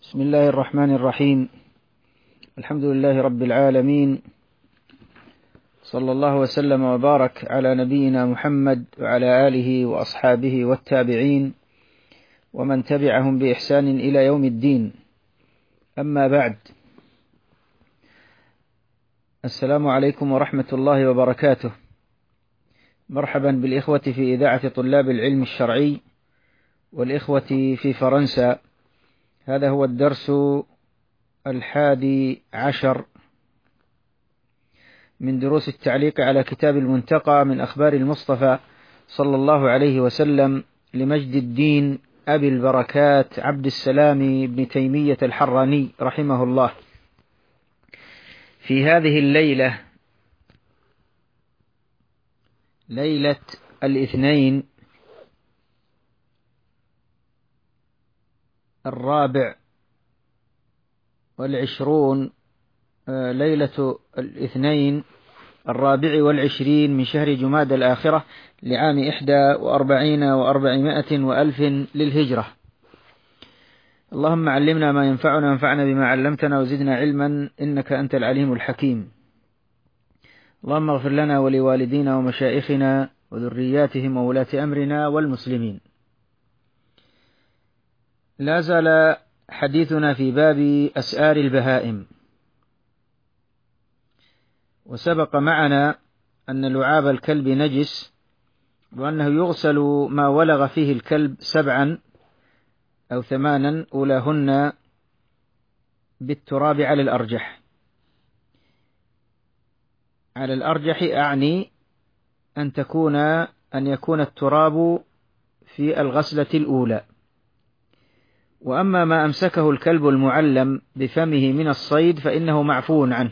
بسم الله الرحمن الرحيم. الحمد لله رب العالمين، صلى الله وسلم وبارك على نبينا محمد وعلى آله وأصحابه والتابعين ومن تبعهم بإحسان إلى يوم الدين. أما بعد، السلام عليكم ورحمة الله وبركاته. مرحبا بالإخوة في إذاعة طلاب العلم الشرعي والإخوة في فرنسا. هذا هو الدرس 11 من دروس التعليق على كتاب المنتقى من أخبار المصطفى صلى الله عليه وسلم لمجد الدين أبي البركات عبد السلام بن تيمية الحراني رحمه الله. في هذه الليلة، ليلة الاثنين 24، ليلة الاثنين 24 من شهر جماد الآخرة لعام 41 و400 وألف للهجرة. اللهم علمنا ما ينفعنا وانفعنا بما علمتنا وزدنا علما إنك أنت العليم الحكيم. اللهم اغفر لنا ولوالدينا ومشائخنا وذرياتهم وولاة أمرنا والمسلمين. لا زال حديثنا في باب أسآر البهائم، وسبق معنا أن لعاب الكلب نجس، وأنه يغسل ما ولغ فيه الكلب 7 أو 8 أولاهن بالتراب على الأرجح. على الأرجح أعني أن يكون التراب في الغسلة الأولى. وأما ما أمسكه الكلب المعلم بفمه من الصيد فإنه معفو عنه.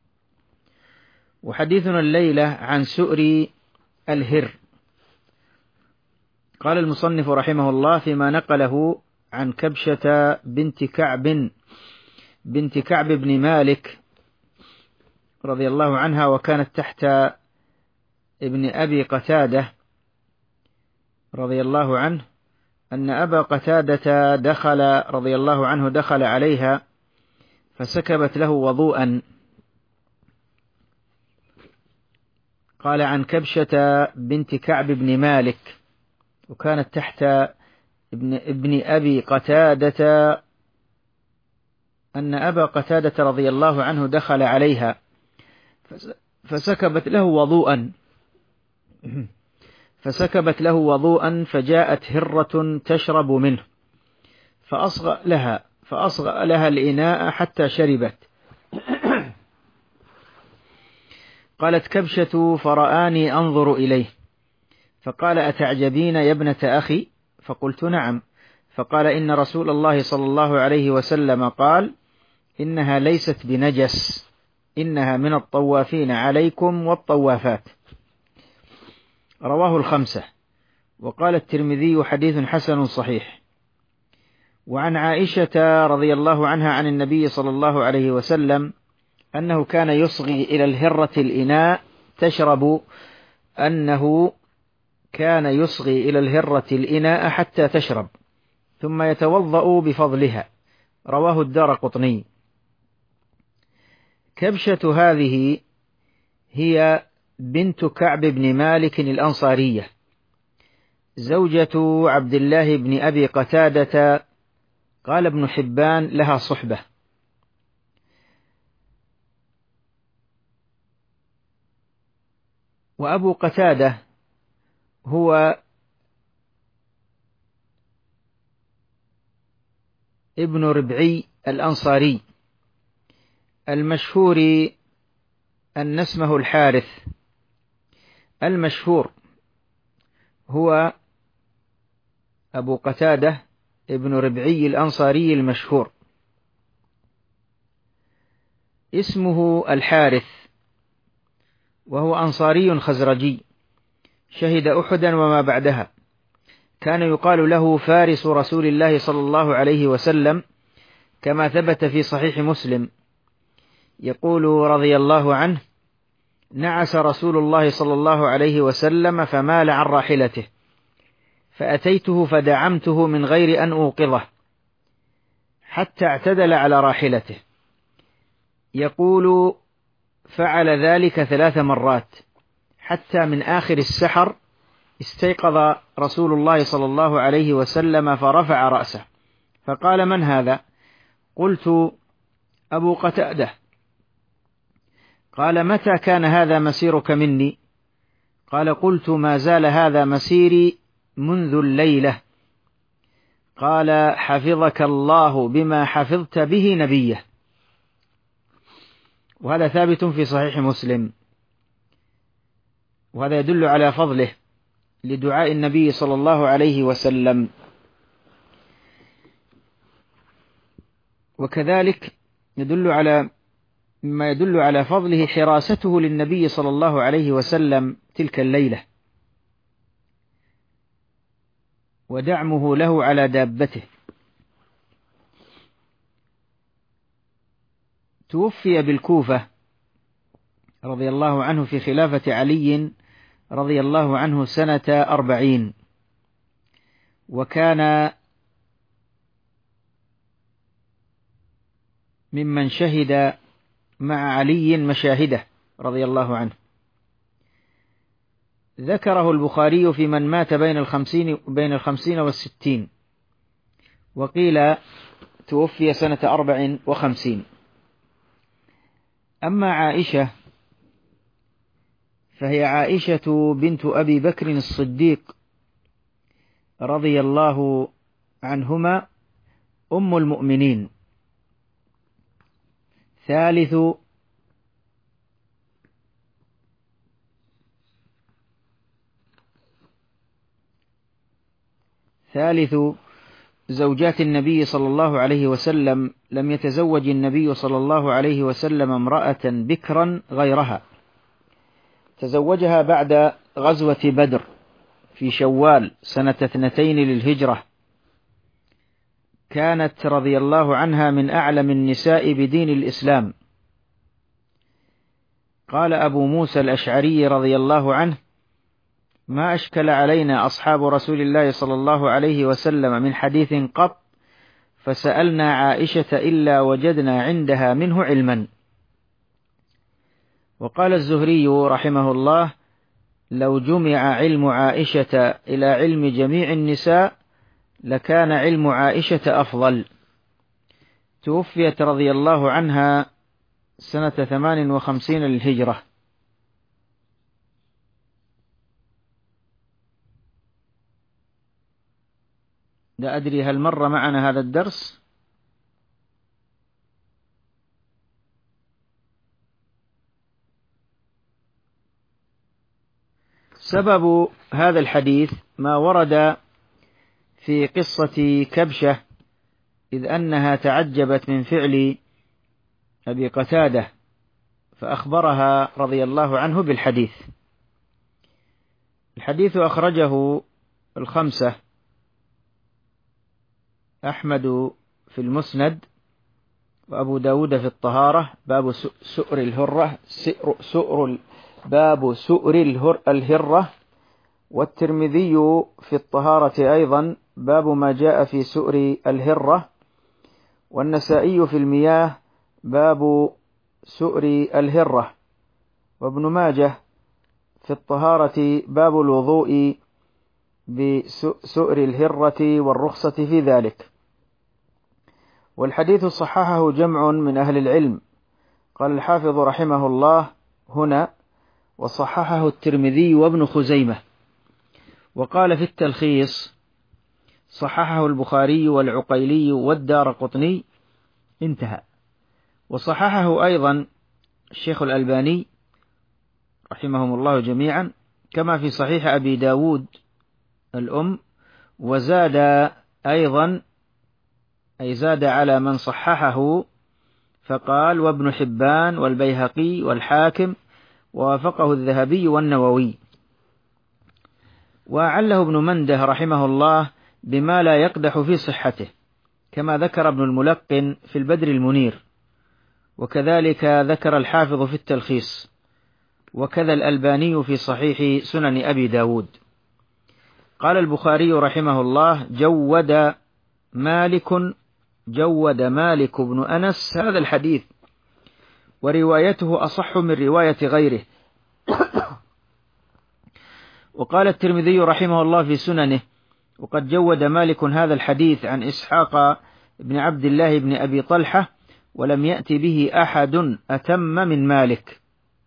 وحديثنا الليلة عن سؤر الهر. قال المصنف رحمه الله فيما نقله عن كبشة بنت كعب بن مالك رضي الله عنها، وكانت تحت ابن أبي قتادة رضي الله عنه، أن أبا قتادة رضي الله عنه دخل عليها فسكبت له وضوءا. قال عن كبشة بنت كعب بن مالك، وكانت تحت ابن أبي قتادة، أن أبا قتادة رضي الله عنه دخل عليها فسكبت له وضوءا فجاءت هرة تشرب منه فأصغى لها الإناء حتى شربت. قالت كبشة فرآني أنظر إليه فقال أتعجبين يا ابنة أخي؟ فقلت نعم. فقال إن رسول الله صلى الله عليه وسلم قال إنها ليست بنجس، إنها من الطوافين عليكم والطوافات. رواه الخمسة. وقال الترمذي حديث حسن صحيح. وعن عائشة رضي الله عنها عن النبي صلى الله عليه وسلم أنه كان يصغي إلى الهرة الإناء تشرب، أنه كان يصغي إلى الهرة الإناء حتى تشرب ثم يتوضأ بفضلها. رواه الدارقطني. كبشة هذه هي بنت كعب بن مالك الأنصارية، زوجة عبد الله بن أبي قتادة. قال ابن حبان لها صحبة. وأبو قتادة هو ابن ربعي الأنصاري المشهور أن اسمه الحارث. المشهور هو أبو قتادة ابن ربعي الأنصاري المشهور، اسمه الحارث، وهو أنصاري خزرجي، شهد أحدا وما بعدها. كان يقال له فارس رسول الله صلى الله عليه وسلم، كما ثبت في صحيح مسلم. يقول رضي الله عنه نعس رسول الله صلى الله عليه وسلم فمال عن راحلته، فأتيته فدعمته من غير أن أوقظه، حتى اعتدل على راحلته. يقول فعل ذلك 3 مرات حتى من آخر السحر استيقظ رسول الله صلى الله عليه وسلم فرفع رأسه فقال: من هذا؟ قلت: أبو قتادة. قال: متى كان هذا مسيرك مني؟ قال: قلت: ما زال هذا مسيري منذ الليلة. قال: حفظك الله بما حفظت به نبيه. وهذا ثابت في صحيح مسلم، وهذا يدل على فضله لدعاء النبي صلى الله عليه وسلم. وكذلك مما يدل على فضله حراسته للنبي صلى الله عليه وسلم تلك الليلة، ودعمه له على دابته. توفي بالكوفة رضي الله عنه في خلافة علي رضي الله عنه سنة 40، وكان ممن شهد مع علي مشاهده رضي الله عنه. ذكره البخاري في من مات بين 50 و60، وقيل توفي سنة 54. أما عائشة فهي عائشة بنت أبي بكر الصديق رضي الله عنهما، أم المؤمنين، ثالث زوجات النبي صلى الله عليه وسلم. لم يتزوج النبي صلى الله عليه وسلم امرأة بكرا غيرها، تزوجها بعد غزوة بدر في شوال سنة 2 للهجرة. كانت رضي الله عنها من أعلم النساء بدين الإسلام. قال أبو موسى الأشعري رضي الله عنه: ما أشكل علينا أصحاب رسول الله صلى الله عليه وسلم من حديث قط فسألنا عائشة إلا وجدنا عندها منه علما. وقال الزهري رحمه الله: لو جمع علم عائشة إلى علم جميع النساء لكان علم عائشة أفضل. توفيت رضي الله عنها سنة 58 للهجرة. لا أدري هل مر معنا هذا الدرس؟ سبب هذا الحديث ما ورد في قصة كبشة، إذ أنها تعجبت من فعل أبي قتادة فأخبرها رضي الله عنه بالحديث. الحديث أخرجه 5: أحمد في المسند، وأبو داود في الطهارة باب سؤر الهرة باب سؤر الهرة، والترمذي في الطهارة أيضا باب ما جاء في سؤر الهرة، والنسائي في المياه باب سؤر الهرة، وابن ماجه في الطهارة باب الوضوء بسؤر الهرة والرخصة في ذلك. والحديث صححه جمع من أهل العلم. قال الحافظ رحمه الله هنا: وصححه الترمذي وابن خزيمة. وقال في التلخيص: صححه البخاري والعقيلي والدارقطني، انتهى. وصححه أيضا الشيخ الألباني رحمهم الله جميعا، كما في صحيح أبي داود الأم. وزاد أيضا، أي زاد على من صححه، فقال: وابن حبان والبيهقي والحاكم، ووافقه الذهبي والنووي. وعله ابن منده رحمه الله بما لا يقدح في صحته، كما ذكر ابن الملقن في البدر المنير، وكذلك ذكر الحافظ في التلخيص، وكذا الألباني في صحيح سنن أبي داود. قال البخاري رحمه الله: جود مالك جود مالك بن أنس هذا الحديث، وروايته أصح من رواية غيره. وقال الترمذي رحمه الله في سننه: وقد جود مالك هذا الحديث عن إسحاق بن عبد الله بن أبي طلحة، ولم يأت به أحد أتم من مالك.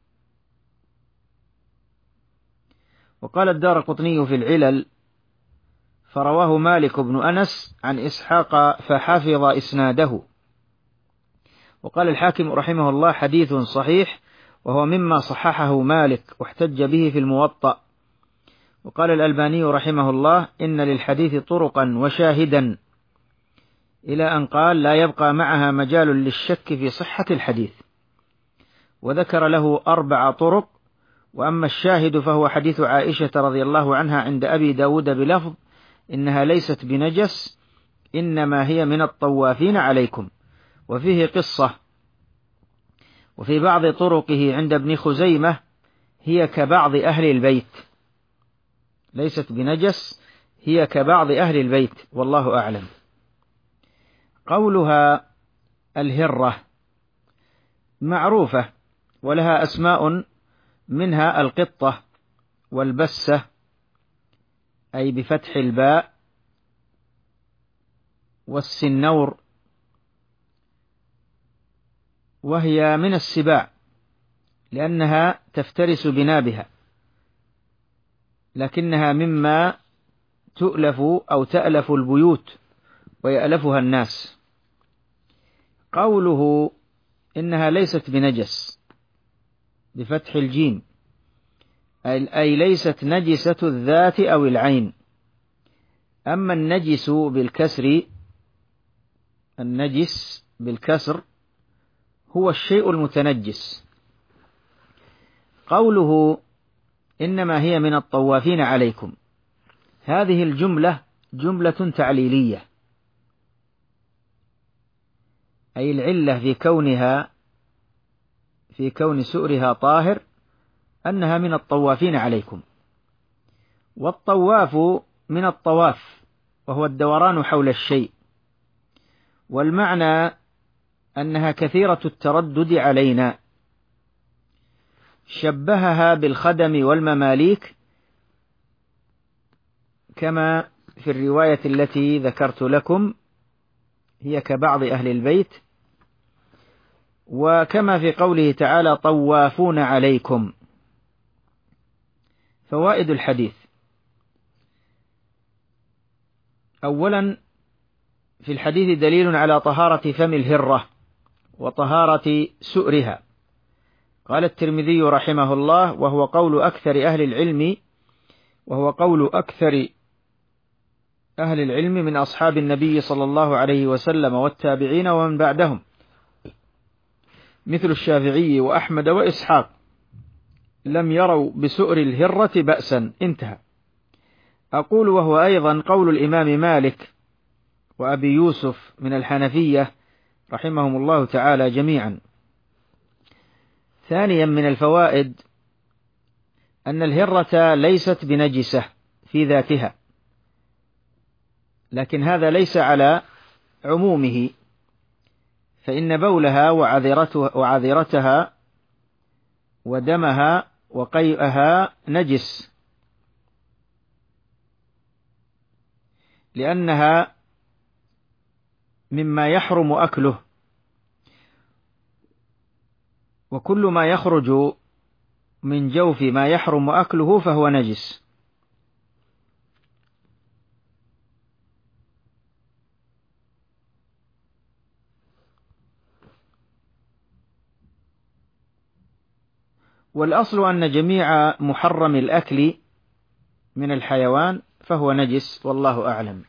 وقال الدارقطني في العلل: فرواه مالك بن أنس عن إسحاق فحفظ إسناده. وقال الحاكم رحمه الله: حديث صحيح، وهو مما صححه مالك واحتج به في الموطأ. وقال الألباني رحمه الله: إن للحديث طرقا وشاهدا، إلى أن قال: لا يبقى معها مجال للشك في صحة الحديث. وذكر له 4 طرق. وأما الشاهد فهو حديث عائشة رضي الله عنها عند أبي داود بلفظ: إنها ليست بنجس، إنما هي من الطوافين عليكم، وفيه قصة. وفي بعض طرقه عند ابن خزيمة: هي كبعض أهل البيت، ليست بنجس، هي كبعض أهل البيت، والله أعلم. قولها الهرة معروفة، ولها أسماء، منها القطة والبسة، أي بفتح الباء، والسنور، وهي من السباع لأنها تفترس بنابها، لكنها مما تؤلف أو تألف البيوت ويألفها الناس. قوله إنها ليست بنجس بفتح الجيم، أي ليست نجسة الذات أو العين. أما النجس بالكسر، النجس بالكسر هو الشيء المتنجس. قوله إنما هي من الطوافين عليكم، هذه الجملة جملة تعليلية، أي العلة في كون سؤرها طاهر أنها من الطوافين عليكم. والطواف من الطواف، وهو الدوران حول الشيء، والمعنى أنها كثيرة التردد علينا. شبهها بالخدم والمماليك، كما في الرواية التي ذكرت لكم: هي كبعض أهل البيت، وكما في قوله تعالى: طوافون عليكم. فوائد الحديث: أولا، في الحديث دليل على طهارة فم الهرة وطهارة سؤرها. قال الترمذي رحمه الله: وهو قول أكثر أهل العلم من أصحاب النبي صلى الله عليه وسلم والتابعين ومن بعدهم، مثل الشافعي وأحمد وإسحاق، لم يروا بسؤر الهرة بأسا. انتهى. أقول: وهو أيضا قول الإمام مالك وأبي يوسف من الحنفية رحمهم الله تعالى جميعا. ثانيا، من الفوائد أن الهرة ليست بنجسة في ذاتها، لكن هذا ليس على عمومه، فإن بولها وعذرتها ودمها وقيئها نجس، لأنها مما يحرم أكله، وكل ما يخرج من جوف ما يحرم أكله فهو نجس. والأصل أن جميع محرم الأكل من الحيوان فهو نجس، والله أعلم.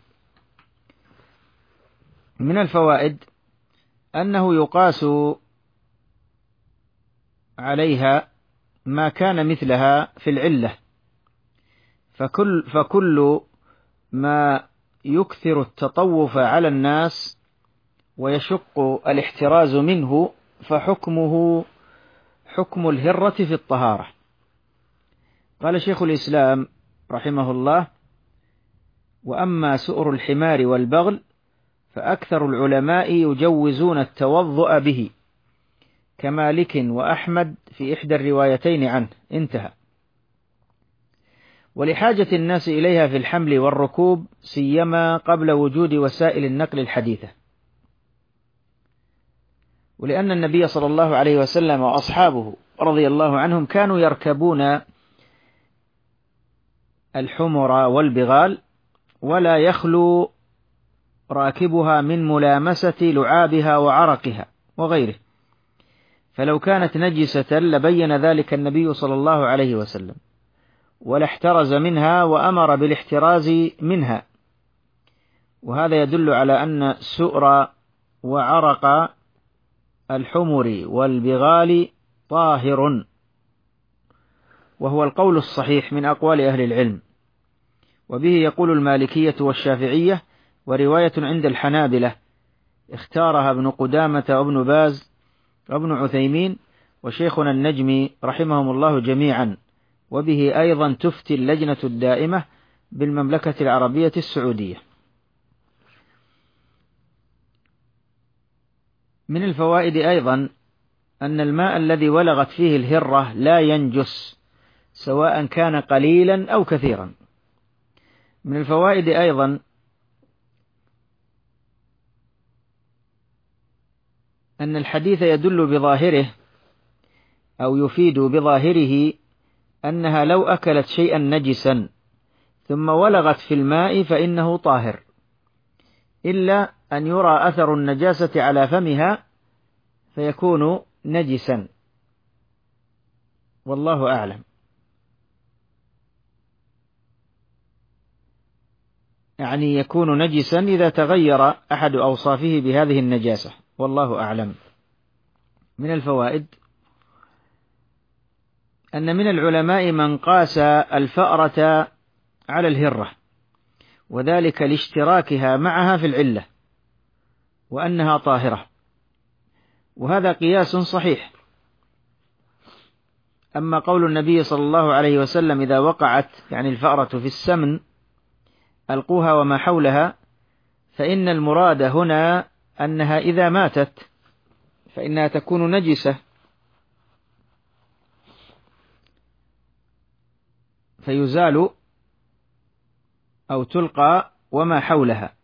من الفوائد أنه يقاس عليها ما كان مثلها في العلة، فكل ما يكثر التطوف على الناس ويشق الاحتراز منه فحكمه حكم الهرة في الطهارة. قال شيخ الإسلام رحمه الله: وأما سؤر الحمار والبغل فأكثر العلماء يجوزون التوضؤ به كمالك وأحمد في إحدى الروايتين عنه. انتهى. ولحاجة الناس إليها في الحمل والركوب سيما قبل وجود وسائل النقل الحديثة، ولأن النبي صلى الله عليه وسلم وأصحابه رضي الله عنهم كانوا يركبون الحمر والبغال ولا يخلو راكبها من ملامسة لعابها وعرقها وغيره، فلو كانت نجسة لبين ذلك النبي صلى الله عليه وسلم ولا احترز منها وأمر بالاحتراز منها. وهذا يدل على أن سؤر وعرق الحمر والبغال طاهر، وهو القول الصحيح من أقوال أهل العلم، وبه يقول المالكية والشافعية، ورواية عند الحنابلة اختارها ابن قدامة وابن باز وابن عثيمين وشيخنا النجمي رحمهم الله جميعا، وبه أيضا تفتي اللجنة الدائمة بالمملكة العربية السعودية. من الفوائد أيضا أن الماء الذي ولغت فيه الهرة لا ينجس سواء كان قليلا أو كثيرا. من الفوائد أيضا أن الحديث يدل بظاهره أو يفيد بظاهره أنها لو أكلت شيئا نجسا ثم ولغت في الماء فإنه طاهر، إلا أن يرى أثر النجاسة على فمها فيكون نجسا، والله أعلم. يعني يكون نجسا إذا تغير أحد أوصافه بهذه النجاسة، والله أعلم. من الفوائد أن من العلماء من قاس الفأرة على الهرة، وذلك لاشتراكها معها في العلة وأنها طاهرة، وهذا قياس صحيح. أما قول النبي صلى الله عليه وسلم إذا وقعت يعني الفأرة في السمن ألقوها وما حولها، فإن المراد هنا أنها إذا ماتت فإنها تكون نجسة فيزال أو تلقى وما حولها.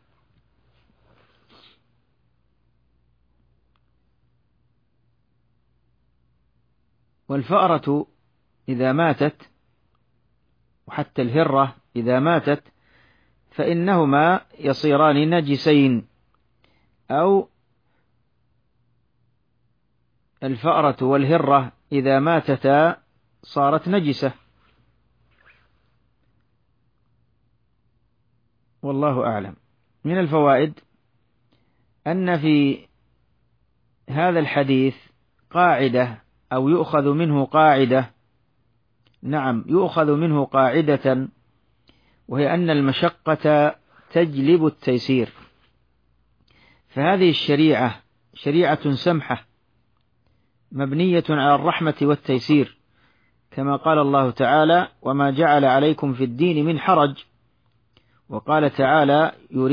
والفأرة إذا ماتت وحتى الهرة إذا ماتت فإنهما يصيران نجسين، أو الفأرة والهرة إذا ماتتا صارت نجسة، والله أعلم. من الفوائد أن في هذا الحديث قاعدة أو يؤخذ منه قاعدة، نعم يؤخذ منه قاعدة، وهي أن المشقة تجلب التيسير، فهذه الشريعة شريعة سمحة مبنية على الرحمة والتيسير، كما قال الله تعالى: وما جعل عليكم في الدين من حرج، وقال تعالى: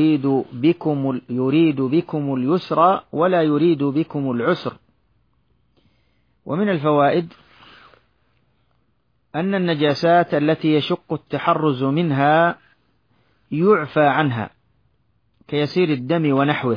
يريد بكم اليسر ولا يريد بكم العسر. ومن الفوائد أن النجاسات التي يشق التحرز منها يعفى عنها كيسير الدم ونحوه.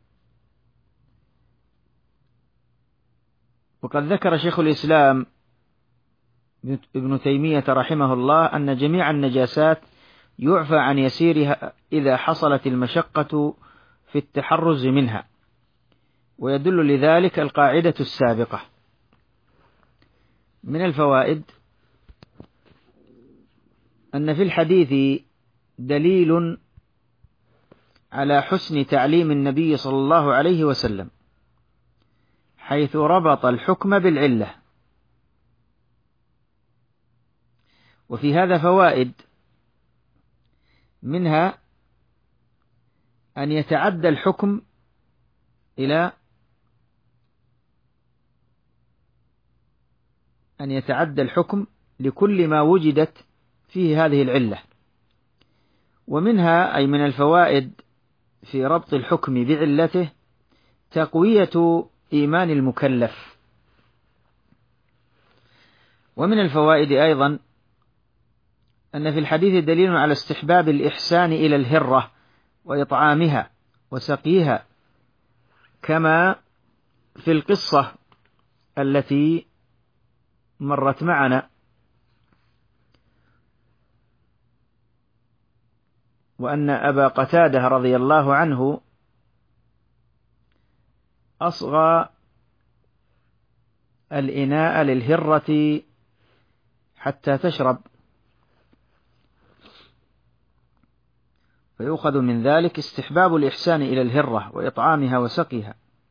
وقد ذكر شيخ الإسلام ابن تيمية رحمه الله أن جميع النجاسات يعفى عن يسيرها إذا حصلت المشقة في التحرز منها، ويدل لذلك القاعدة السابقة. من الفوائد أن في الحديث دليل على حسن تعليم النبي صلى الله عليه وسلم، حيث ربط الحكم بالعلة. وفي هذا فوائد، منها أن يتعدى الحكم لكل ما وجدت فيه هذه العلة. ومنها أي من الفوائد في ربط الحكم بعلته تقوية إيمان المكلف. ومن الفوائد أيضا أن في الحديث دليل على استحباب الإحسان إلى الهرة وإطعامها وسقيها، كما في القصة التي مرت معنا، وأن أبا قتادة رضي الله عنه أصغى الإناء للهرة حتى تشرب، فيؤخذ من ذلك استحباب الإحسان إلى الهرة وإطعامها وسقيها.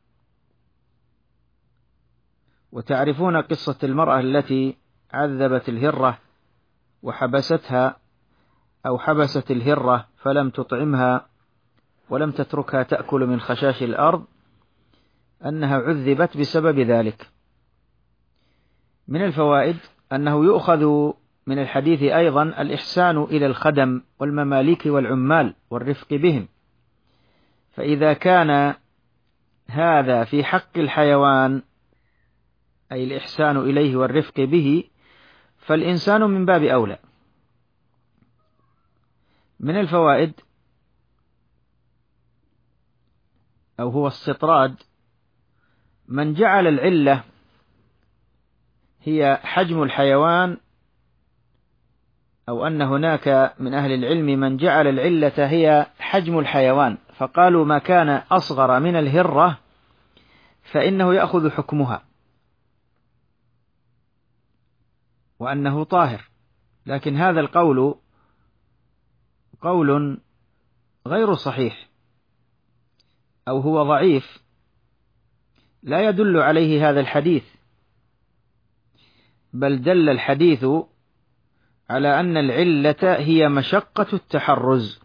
وتعرفون قصة المرأة التي عذبت الهرة وحبستها، أو حبست الهرة فلم تطعمها ولم تتركها تأكل من خشاش الأرض، أنها عذبت بسبب ذلك. من الفوائد أنه يؤخذ من الحديث أيضا الإحسان إلى الخدم والمماليك والعمال والرفق بهم، فإذا كان هذا في حق الحيوان أي الإحسان إليه والرفق به، فالإنسان من باب أولى. من الفوائد أو هو استطراد من جعل العلة هي حجم الحيوان، أو أن هناك من أهل العلم من جعل العلة هي حجم الحيوان، فقالوا ما كان أصغر من الهرة فإنه يأخذ حكمها وأنه طاهر. لكن هذا القول قول غير صحيح، أو هو ضعيف، لا يدل عليه هذا الحديث، بل دل الحديث على أن العلة هي مشقة التحرز،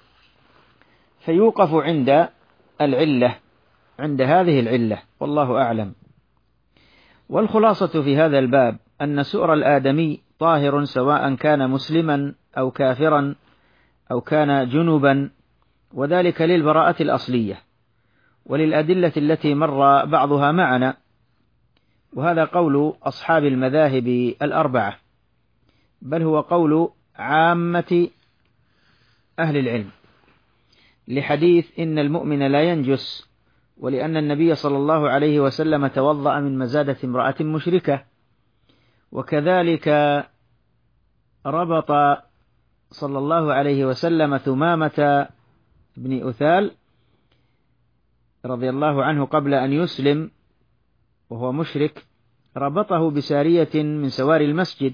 فيوقف عند العلة، عند هذه العلة، والله أعلم. والخلاصة في هذا الباب أن سؤر الآدمي طاهر، سواء كان مسلما أو كافرا أو كان جنبا، وذلك للبراءة الأصلية وللأدلة التي مر بعضها معنا، وهذا قول أصحاب المذاهب الأربعة، بل هو قول عامة أهل العلم، لحديث إن المؤمن لا ينجس، ولأن النبي صلى الله عليه وسلم توضأ من مزادة امرأة مشركة. وكذلك ربط صلى الله عليه وسلم ثمامة بن أثال رضي الله عنه قبل أن يسلم وهو مشرك، ربطه بسارية من سواري المسجد،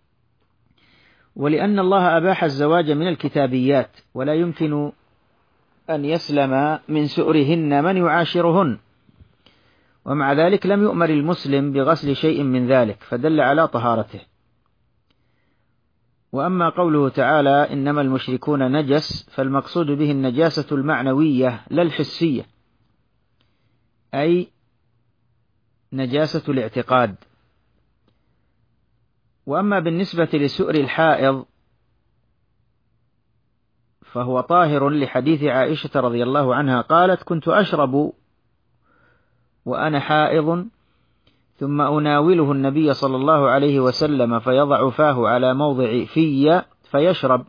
ولأن الله أباح الزواج من الكتابيات، ولا يمكن أن يسلم من سؤرهن من يعاشرهن، ومع ذلك لم يؤمر المسلم بغسل شيء من ذلك، فدل على طهارته. وأما قوله تعالى إنما المشركون نجس، فالمقصود به النجاسة المعنوية لا الحسية، أي نجاسة الاعتقاد. وأما بالنسبة لسؤر الحائض فهو طاهر، لحديث عائشة رضي الله عنها قالت كنت أشرب وأنا حائض ثم أناوله النبي صلى الله عليه وسلم فيضع فاه على موضع في فيشرب،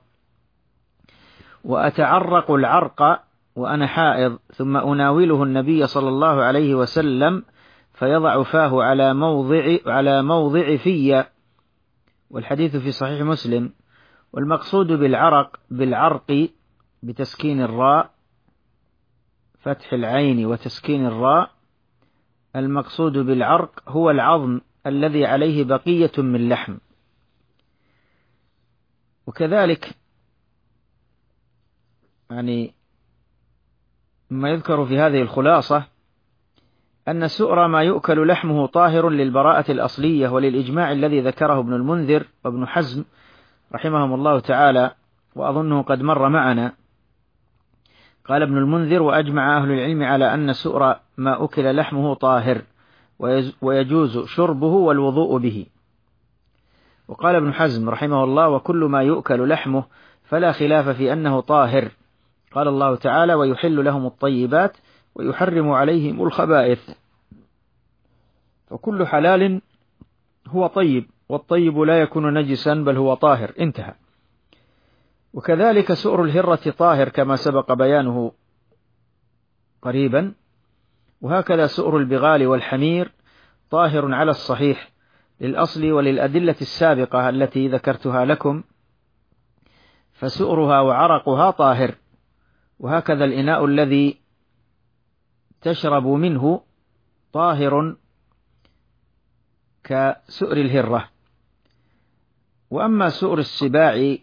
وأتعرق العرق وأنا حائض ثم أناوله النبي صلى الله عليه وسلم فيضع فاه على موضع في، والحديث في صحيح مسلم. والمقصود بالعرق بتسكين الراء، فتح العين وتسكين الراء، المقصود بالعرق هو العظم الذي عليه بقية من لحم. وكذلك ما يذكر في هذه الخلاصة أن السؤر ما يؤكل لحمه طاهر للبراءة الأصلية، وللإجماع الذي ذكره ابن المنذر وابن حزم رحمهم الله تعالى، وأظنه قد مر معنا. قال ابن المنذر وأجمع أهل العلم على أن السؤر ما أكل لحمه طاهر ويجوز شربه والوضوء به. وقال ابن حزم رحمه الله وكل ما يؤكل لحمه فلا خلاف في أنه طاهر، قال الله تعالى: ويحل لهم الطيبات ويحرم عليهم الخبائث. فكل حلال هو طيب، والطيب لا يكون نجسا بل هو طاهر. انتهى. وكذلك سؤر الهرة طاهر كما سبق بيانه قريبا، وهكذا سؤر البغال والحمير طاهر على الصحيح للأصل وللأدلة السابقة التي ذكرتها لكم، فسؤرها وعرقها طاهر. وهكذا الإناء الذي تشرب منه طاهر كسؤر الهرة. وأما سؤر السباع،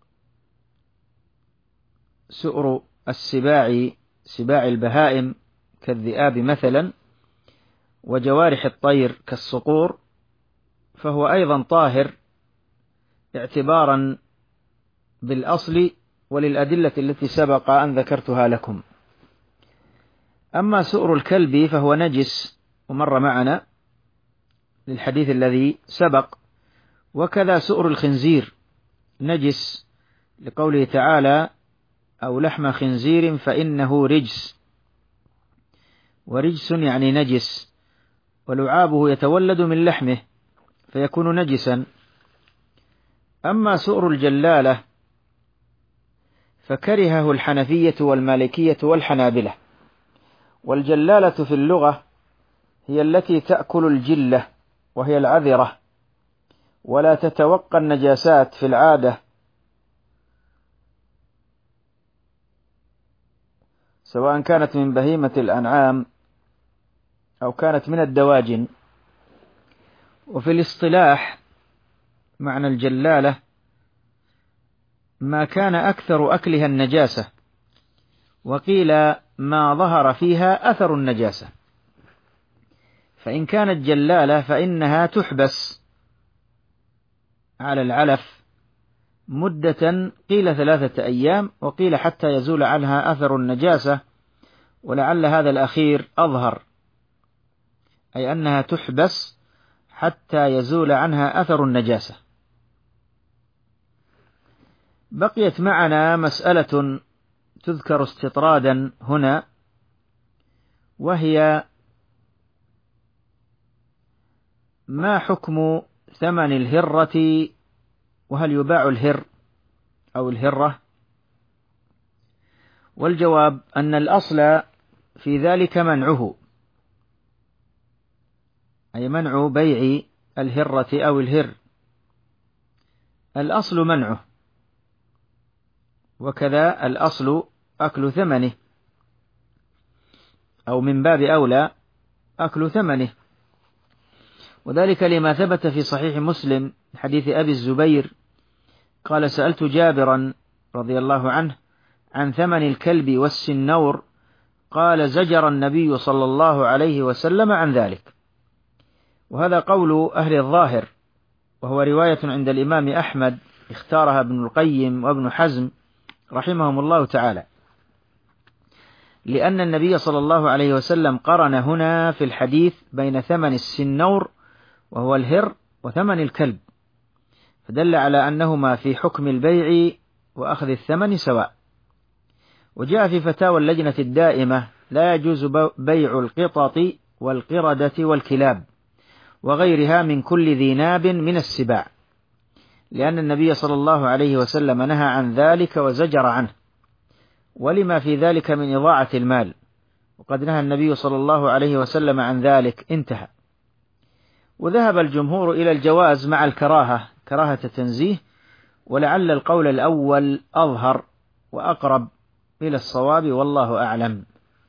سؤر السباع سباع البهائم كالذئاب مثلا، وجوارح الطير كالصقور، فهو أيضا طاهر اعتبارا بالأصل وللأدلة التي سبق أن ذكرتها لكم. أما سؤر الكلب فهو نجس، ومر معنا للحديث الذي سبق. وكذا سؤر الخنزير نجس لقوله تعالى: أو لحم خنزير فإنه رجس. ورجس يعني نجس، ولعابه يتولد من لحمه فيكون نجسا. أما سؤر الجلالة فكرهه الحنفية والمالكية والحنابلة. والجلالة في اللغة هي التي تأكل الجلة وهي العذرة، ولا تتوقى النجاسات في العادة، سواء كانت من بهيمة الأنعام أو كانت من الدواجن. وفي الاصطلاح معنى الجلالة ما كان أكثر أكلها النجاسة، وقيل ما ظهر فيها أثر النجاسة. فإن كانت جلالة فإنها تحبس على العلف مدة، قيل 3 أيام، وقيل حتى يزول عنها أثر النجاسة، ولعل هذا الأخير أظهر، أي أنها تحبس حتى يزول عنها أثر النجاسة. بقيت معنا مسألة تذكر استطرادا هنا، وهي ما حكم ثمن الهرة، وهل يباع الهر أو الهرة؟ والجواب أن الأصل في ذلك منعه، أي منع بيع الهرة أو الهر، الأصل منعه. وكذا الأصل أكل ثمنه، أو من باب أولى أكل ثمنه، وذلك لما ثبت في صحيح مسلم حديث أبي الزبير قال: سألت جابرا رضي الله عنه عن ثمن الكلب والسنور، قال: زجر النبي صلى الله عليه وسلم عن ذلك. وهذا قول أهل الظاهر، وهو رواية عند الإمام أحمد اختارها ابن القيم وابن حزم رحمهم الله تعالى، لأن النبي صلى الله عليه وسلم قرن هنا في الحديث بين ثمن السنور وهو الهر وثمن الكلب، فدل على أنهما في حكم البيع وأخذ الثمن سواء. وجاء في فتاوى اللجنة الدائمة: لا يجوز بيع القطط والقردة والكلاب وغيرها من كل ذي ناب من السباع، لأن النبي صلى الله عليه وسلم نهى عن ذلك وزجر عنه، ولما في ذلك من إضاعة المال، وقد نهى النبي صلى الله عليه وسلم عن ذلك. انتهى. وذهب الجمهور إلى الجواز مع الكراهة، كراهة تنزيه، ولعل القول الأول أظهر وأقرب إلى الصواب، والله أعلم.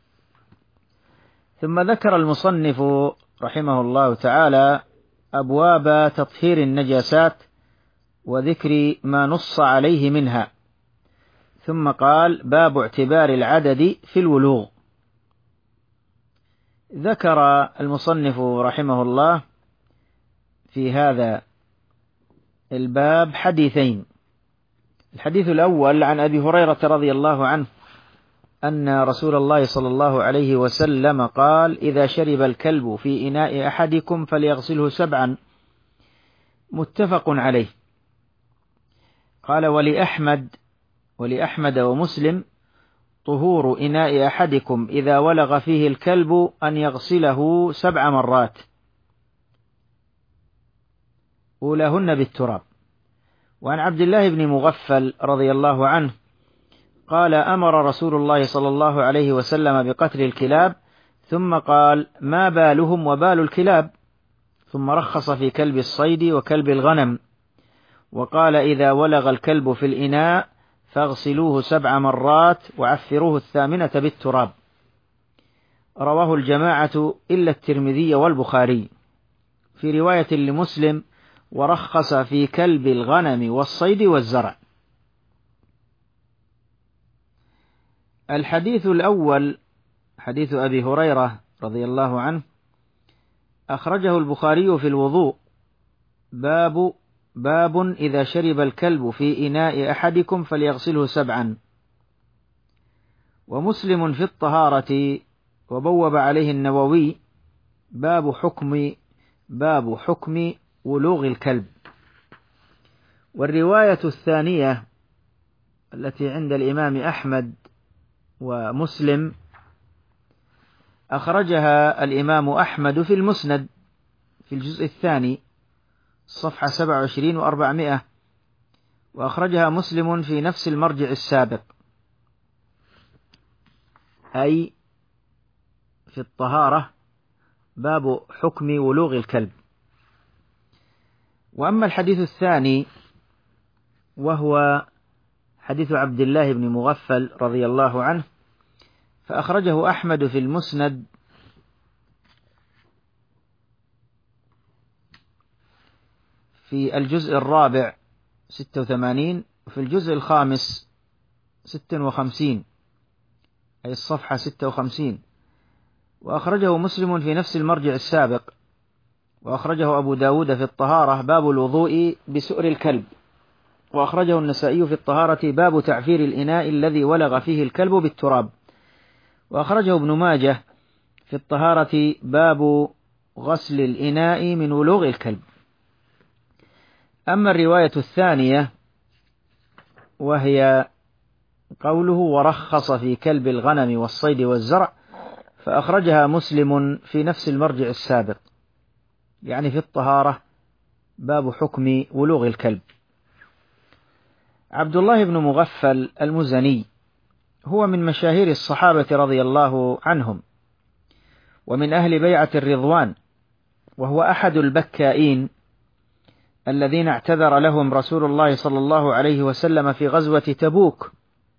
ثم ذكر المصنف رحمه الله تعالى أبواب تطهير النجاسات وذكر ما نص عليه منها، ثم قال: باب اعتبار العدد في الولوغ. ذكر المصنف رحمه الله في هذا الباب حديثين. الحديث الأول عن أبي هريرة رضي الله عنه أن رسول الله صلى الله عليه وسلم قال: إذا شرب الكلب في إناء أحدكم فليغسله 7، متفق عليه. قال: ولأحمد ومسلم: طهور إناء أحدكم إذا ولغ فيه الكلب أن يغسله 7 مرات أولاهن بالتراب. وعن عبد الله بن مغفل رضي الله عنه قال: أمر رسول الله صلى الله عليه وسلم بقتل الكلاب، ثم قال: ما بالهم وبال الكلاب؟ ثم رخص في كلب الصيد وكلب الغنم، وقال: إذا ولغ الكلب في الإناء فاغسلوه 7 مرات وعفروه 8 بالتراب. رواه الجماعة إلا الترمذي والبخاري. في رواية لمسلم: ورخص في كلب الغنم والصيد والزرع. الحديث الأول حديث أبي هريرة رضي الله عنه أخرجه البخاري في الوضوء، باب إذا شرب الكلب في إناء أحدكم فليغسله 7. ومسلم في الطهارة، وبوب عليه النووي باب حكم ولوغ الكلب. والرواية الثانية التي عند الإمام أحمد ومسلم أخرجها الإمام أحمد في المسند في الجزء الثاني صفحة 27 و400، وأخرجها مسلم في نفس المرجع السابق، أي في الطهارة، باب حكم ولوغ الكلب. وأما الحديث الثاني وهو حديث عبد الله بن مغفل رضي الله عنه، فأخرجه أحمد في المسند في الجزء الرابع 86، وفي الجزء الخامس 56، أي الصفحة 56، وأخرجه مسلم في نفس المرجع السابق، وأخرجه أبو داود في الطهارة باب الوضوء بسؤر الكلب، وأخرجه النسائي في الطهارة باب تعفير الإناء الذي ولغ فيه الكلب بالتراب، وأخرجه ابن ماجه في الطهارة باب غسل الإناء من ولوغ الكلب. أما الرواية الثانية وهي قوله: ورخص في كلب الغنم والصيد والزرع، فأخرجها مسلم في نفس المرجع السابق، يعني في الطهارة باب حكم ولوغ الكلب. عبد الله بن مغفل المزني هو من مشاهير الصحابة رضي الله عنهم، ومن أهل بيعة الرضوان، وهو أحد البكائين الذين اعتذر لهم رسول الله صلى الله عليه وسلم في غزوة تبوك،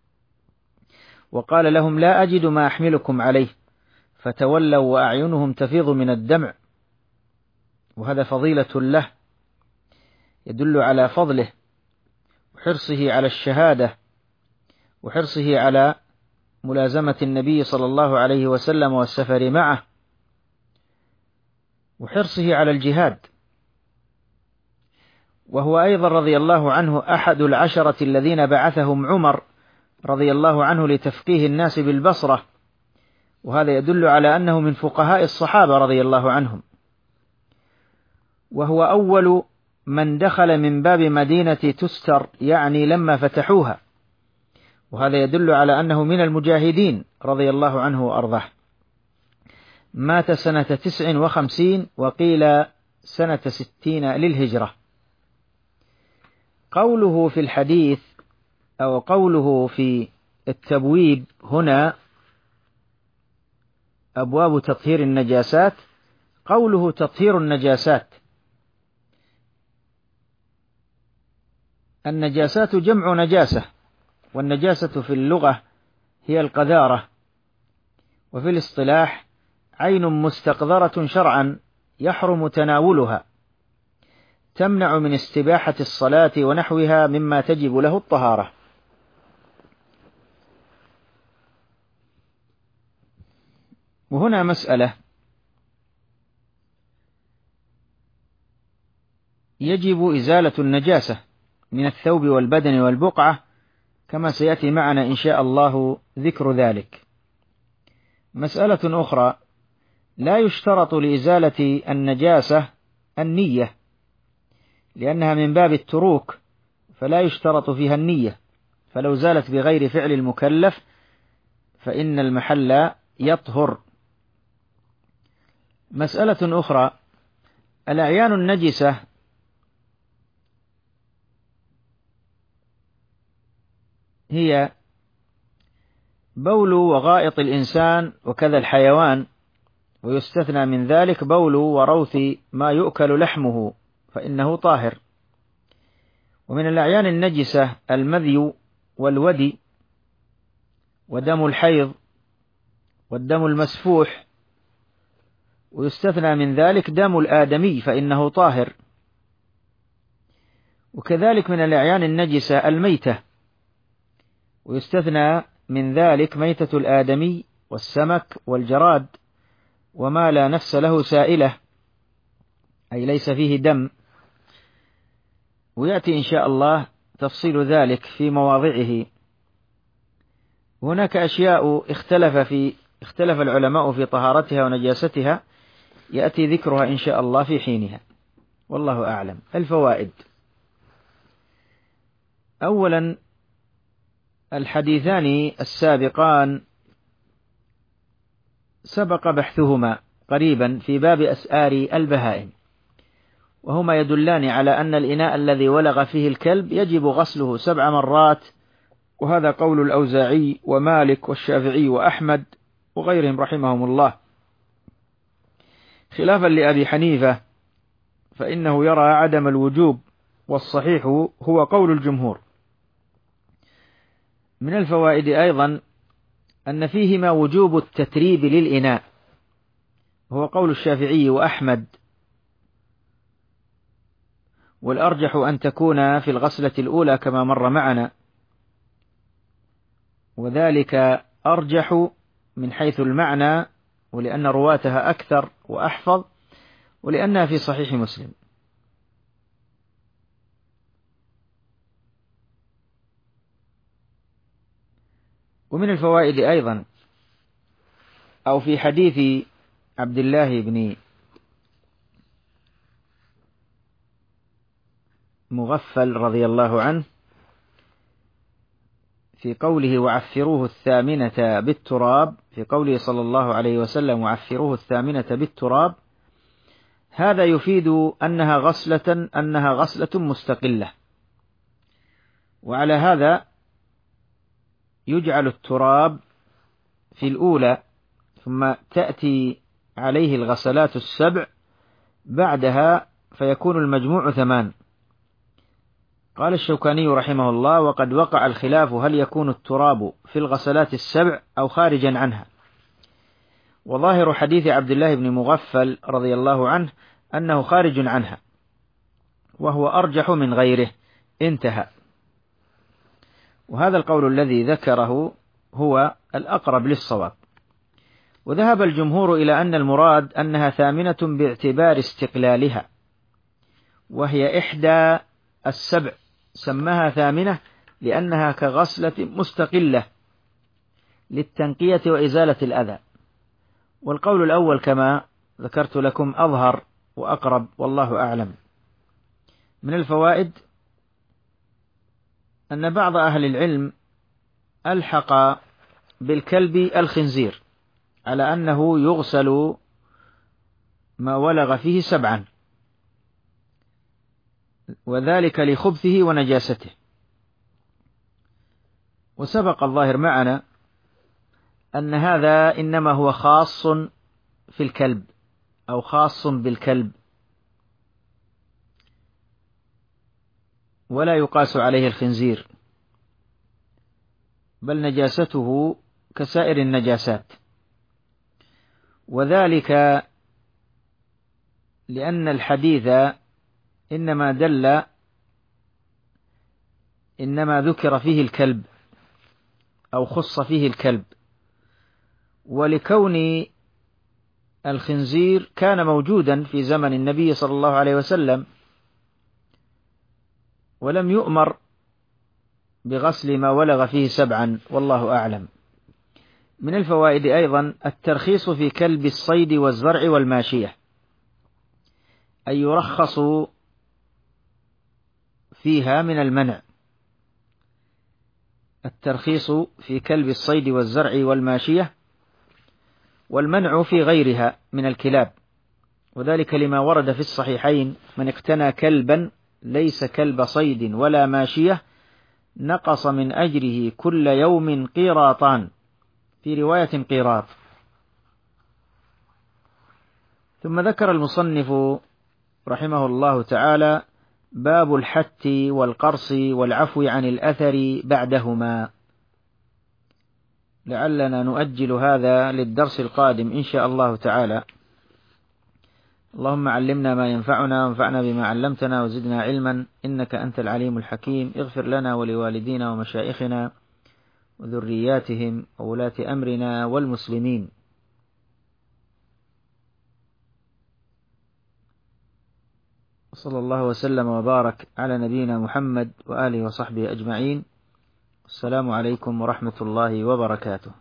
وقال لهم: لا أجد ما أحملكم عليه، فتولوا وأعينهم تفيض من الدمع. وهذا فضيلة له يدل على فضله وحرصه على الشهادة، وحرصه على ملازمة النبي صلى الله عليه وسلم والسفر معه، وحرصه على الجهاد. وهو أيضا رضي الله عنه أحد 10 الذين بعثهم عمر رضي الله عنه لتفقيه الناس بالبصرة، وهذا يدل على أنه من فقهاء الصحابة رضي الله عنهم. وهو أول من دخل من باب مدينة تستر، يعني لما فتحوها، وهذا يدل على أنه من المجاهدين رضي الله عنه وأرضاه. مات سنة 59 وقيل سنة 60 للهجرة. قوله في الحديث أو قوله في التبويب هنا أبواب تطهير النجاسات، قوله تطهير النجاسات، النجاسات جمع نجاسة، والنجاسة في اللغة هي القذارة، وفي الاصطلاح عين مستقذرة شرعا يحرم تناولها، تمنع من استباحة الصلاة ونحوها مما تجب له الطهارة. وهنا مسألة: يجب إزالة النجاسة من الثوب والبدن والبقعة، كما سيأتي معنا إن شاء الله ذكر ذلك. مسألة أخرى: لا يشترط لإزالة النجاسة النية، لأنها من باب التروك فلا يشترط فيها النية، فلو زالت بغير فعل المكلف فإن المحل يطهر. مسألة أخرى: الأعيان النجسة هي بول وغائط الإنسان وكذا الحيوان، ويستثنى من ذلك بول وروث ما يؤكل لحمه فإنه طاهر. ومن الأعيان النجسة المذي والودي ودم الحيض والدم المسفوح، ويستثنى من ذلك دم الآدمي فإنه طاهر. وكذلك من الأعيان النجسة الميتة، ويستثنى من ذلك ميتة الآدمي والسمك والجراد وما لا نفس له سائلة، أي ليس فيه دم، ويأتي إن شاء الله تفصيل ذلك في مواضعه. هناك أشياء اختلف العلماء في طهارتها ونجاستها، يأتي ذكرها إن شاء الله في حينها، والله أعلم. الفوائد: أولا، الحديثان السابقان سبق بحثهما قريبا في باب أسآر البهائم، وهما يدلان على أن الإناء الذي ولغ فيه الكلب يجب غسله 7 مرات، وهذا قول الأوزاعي ومالك والشافعي وأحمد وغيرهم رحمهم الله، خلافا لأبي حنيفة فإنه يرى عدم الوجوب، والصحيح هو قول الجمهور. من الفوائد أيضا أن فيهما وجوب التتريب للإناء، هو قول الشافعي وأحمد، والأرجح أن تكون في الغسلة الأولى كما مر معنا، وذلك أرجح من حيث المعنى، ولأن رواتها أكثر وأحفظ، ولأنها في صحيح مسلم. ومن الفوائد أيضا، أو في حديث عبد الله بن مغفل رضي الله عنه في قوله وعفروه 8 بالتراب، في قوله صلى الله عليه وسلم وعفروه 8 بالتراب، هذا يفيد أنها غسلة مستقلة، وعلى هذا يجعل التراب في الأولى، ثم تأتي عليه الغسلات 7 بعدها، فيكون المجموع 8. قال الشوكاني رحمه الله: وقد وقع الخلاف هل يكون التراب في الغسلات 7 أو خارجا عنها، وظاهر حديث عبد الله بن مغفل رضي الله عنه أنه خارج عنها، وهو أرجح من غيره. انتهى. وهذا القول الذي ذكره هو الأقرب للصواب. وذهب الجمهور إلى أن المراد أنها 8 باعتبار استقلالها، وهي 1 7، سماها 8 لأنها كغسلة مستقلة للتنقية وإزالة الأذى. والقول الأول كما ذكرت لكم أظهر وأقرب، والله أعلم. من الفوائد أن بعض أهل العلم ألحق بالكلب الخنزير على أنه يغسل ما ولغ فيه 7، وذلك لخبثه ونجاسته. وسبق الظاهر معنا أن هذا إنما هو خاص في الكلب أو خاص بالكلب، ولا يقاس عليه الخنزير، بل نجاسته كسائر النجاسات، وذلك لأن الحديث إنما ذكر فيه الكلب أو خص فيه الكلب، ولكون الخنزير كان موجودا في زمن النبي صلى الله عليه وسلم، ولم يؤمر بغسل ما ولغ فيه 7، والله أعلم. من الفوائد أيضا الترخيص في كلب الصيد والزرع والماشية، أي يرخص فيها من المنع، الترخيص في كلب الصيد والزرع والماشية، والمنع في غيرها من الكلاب، وذلك لما ورد في الصحيحين: من اقتنى كلبا ليس كلب صيد ولا ماشية نقص من أجره كل يوم قيراطان، في رواية قيراط. ثم ذكر المصنف رحمه الله تعالى باب الحت والقرص والعفو عن الأثر بعدهما، لعلنا نؤجل هذا للدرس القادم إن شاء الله تعالى. اللهم علمنا ما ينفعنا وانفعنا بما علمتنا وزدنا علما إنك أنت العليم الحكيم. اغفر لنا ولوالدينا ومشائخنا وذرياتهم وولاة أمرنا والمسلمين. صلى الله وسلم وبارك على نبينا محمد وآله وصحبه أجمعين. السلام عليكم ورحمة الله وبركاته.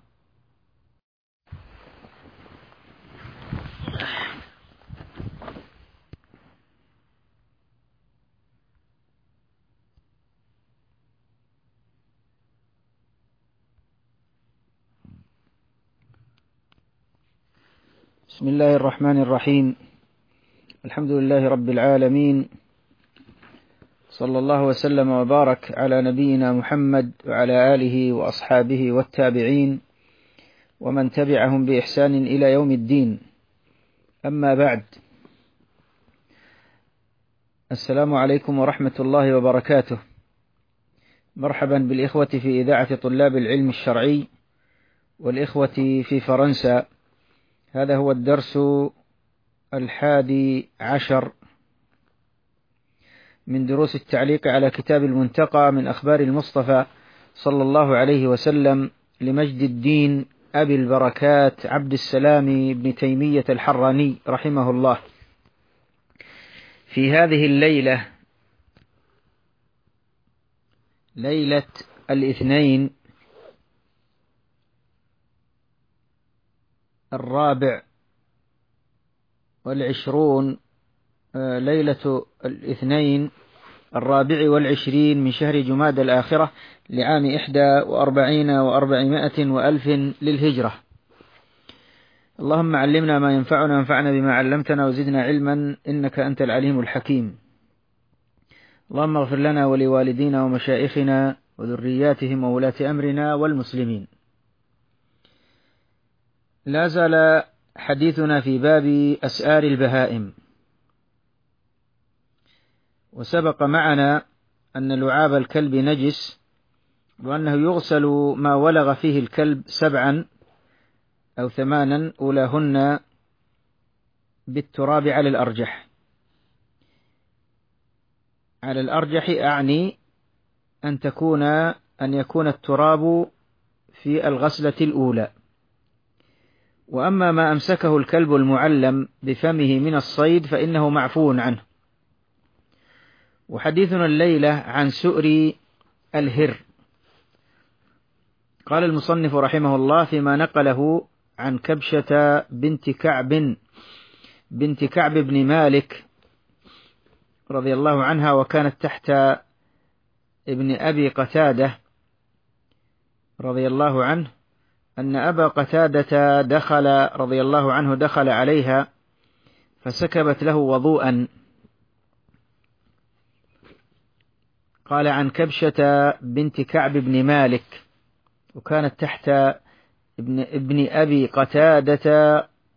بسم الله الرحمن الرحيم. الحمد لله رب العالمين، صلى الله وسلم وبارك على نبينا محمد وعلى آله وأصحابه والتابعين ومن تبعهم بإحسان إلى يوم الدين. أما بعد، السلام عليكم ورحمة الله وبركاته. مرحبا بالإخوة في إذاعة طلاب العلم الشرعي والإخوة في فرنسا. هذا هو الدرس 11 من دروس التعليق على كتاب المنتقى من أخبار المصطفى صلى الله عليه وسلم لمجد الدين أبي البركات عبد السلام بن تيمية الحراني رحمه الله. في هذه الليلة، ليلة الاثنين 24، ليلة الاثنين 24 من شهر جماد الآخرة لعام 41 و400 وألف للهجرة. اللهم علمنا ما ينفعنا وانفعنا بما علمتنا وزدنا علما إنك أنت العليم الحكيم. اللهم اغفر لنا ولوالدينا ومشائخنا وذرياتهم وولاة أمرنا والمسلمين. لا زال حديثنا في باب أسآر البهائم، وسبق معنا أن لعاب الكلب نجس، وأنه يغسل ما ولغ فيه الكلب 7 أو 8 أولاهن بالتراب على الأرجح. على الأرجح أعني أن يكون التراب في الغسلة الأولى. وأما ما أمسكه الكلب المعلم بفمه من الصيد فإنه معفو عنه. وحديثنا الليلة عن سؤر الهر. قال المصنف رحمه الله فيما نقله عن كبشة بنت كعب بن مالك رضي الله عنها، وكانت تحت ابن أبي قتادة رضي الله عنه، أن أبا قتادة رضي الله عنه دخل عليها فسكبت له وضوءا. قال عن كبشة بنت كعب بن مالك، وكانت تحت ابن أبي قتادة،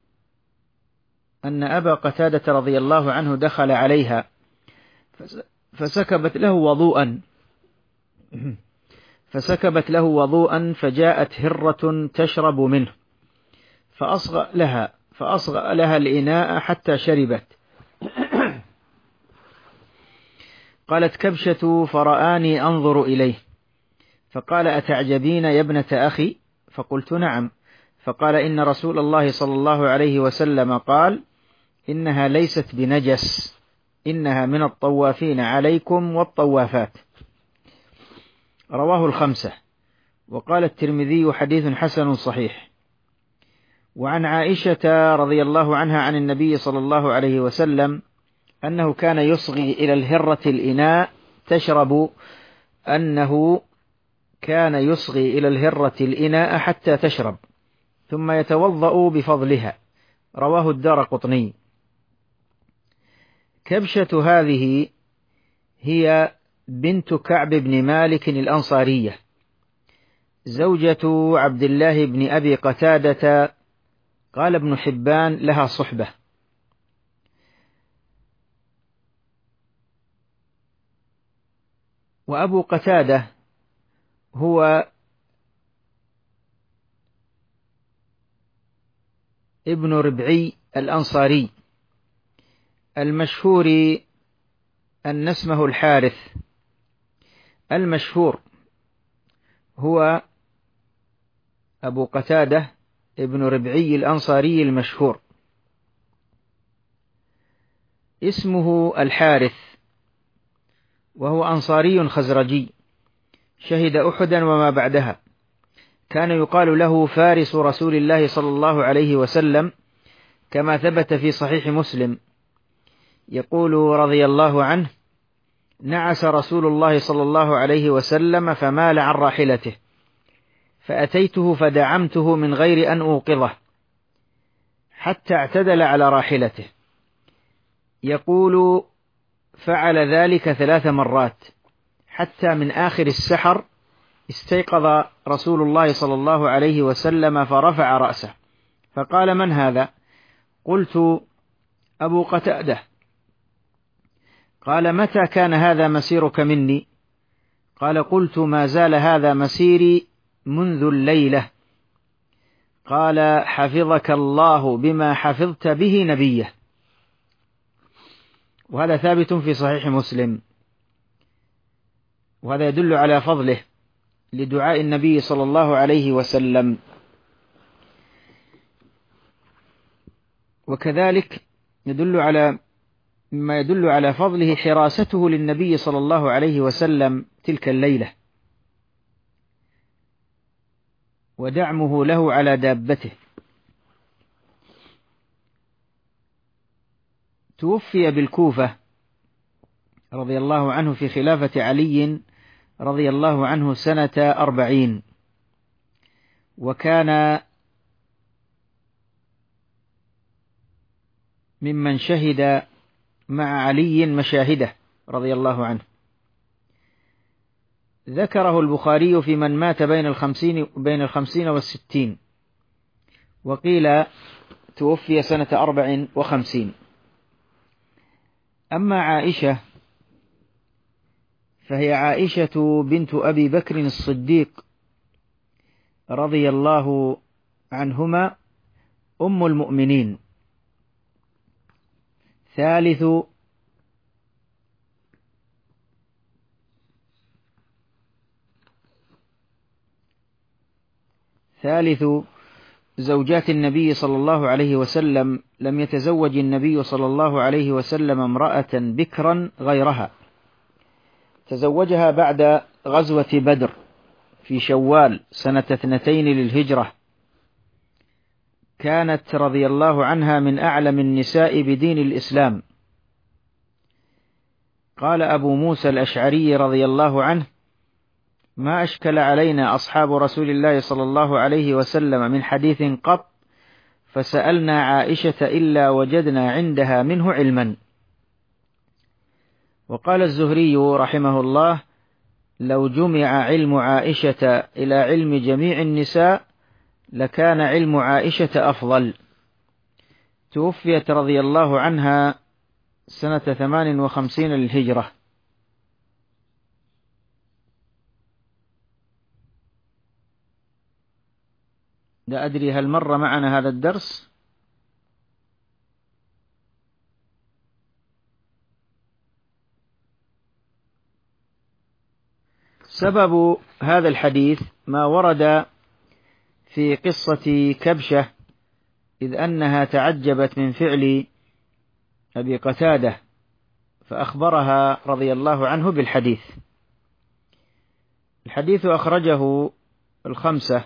أن أبا قتادة رضي الله عنه دخل عليها فسكبت له وضوءا فجاءت هرة تشرب منه فأصغى لها الإناء حتى شربت. قالت كبشة فرآني أنظر إليه فقال أتعجبين يا ابنة أخي؟ فقلت نعم. فقال إن رسول الله صلى الله عليه وسلم قال إنها ليست بنجس، إنها من الطوافين عليكم والطوافات. رواه الخمسة. وقال الترمذي حديث حسن صحيح. وعن عائشة رضي الله عنها عن النبي صلى الله عليه وسلم أنه كان يصغي إلى الهرة الإناء تشرب، أنه كان يصغي إلى الهرة الإناء حتى تشرب ثم يتوضأ بفضلها. رواه الدارقطني. كبشة هذه هي بنت كعب بن مالك الأنصارية، زوجة عبد الله بن أبي قتادة. قال ابن حبان لها صحبة. وأبو قتادة هو ابن ربعي الأنصاري المشهور أن اسمه الحارث. المشهور هو أبو قتادة ابن ربعي الأنصاري المشهور، اسمه الحارث، وهو أنصاري خزرجي، شهد أحدا وما بعدها. كان يقال له فارس رسول الله صلى الله عليه وسلم، كما ثبت في صحيح مسلم، يقول رضي الله عنه: نعس رسول الله صلى الله عليه وسلم فمال عن راحلته، فأتيته فدعمته من غير أن أوقظه حتى اعتدل على راحلته. يقول: فعل ذلك 3 مرات حتى من آخر السحر استيقظ رسول الله صلى الله عليه وسلم فرفع رأسه فقال: من هذا؟ قلت: أبو قتادة. قال: متى كان هذا مسيرك مني؟ قال: قلت: ما زال هذا مسيري منذ الليلة. قال: حفظك الله بما حفظت به نبيه. وهذا ثابت في صحيح مسلم، وهذا يدل على فضله لدعاء النبي صلى الله عليه وسلم. وكذلك مما يدل على فضله حراسته للنبي صلى الله عليه وسلم تلك الليلة، ودعمه له على دابته. توفي بالكوفة رضي الله عنه في خلافة علي رضي الله عنه سنة 40، وكان ممن شهد مع علي مشاهده رضي الله عنه. ذكره البخاري في من مات بين 50 و60، وقيل توفي سنة 54. أما عائشة فهي عائشة بنت أبي بكر الصديق رضي الله عنهما، أم المؤمنين، ثالث زوجات النبي صلى الله عليه وسلم. لم يتزوج النبي صلى الله عليه وسلم امرأة بكرا غيرها، تزوجها بعد غزوة بدر في شوال سنة 2 للهجرة. كانت رضي الله عنها من أعلم النساء بدين الإسلام. قال أبو موسى الأشعري رضي الله عنه: ما أشكل علينا أصحاب رسول الله صلى الله عليه وسلم من حديث قط فسألنا عائشة إلا وجدنا عندها منه علما. وقال الزهري رحمه الله: لو جمع علم عائشة إلى علم جميع النساء لكان علم عائشة أفضل. توفيت رضي الله عنها سنة 58 للهجرة. لا أدري هل مر معنا هذا الدرس؟ سبب هذا الحديث ما ورد في قصة كبشة، إذ أنها تعجبت من فعل أبي قتادة فأخبرها رضي الله عنه بالحديث. الحديث أخرجه 5: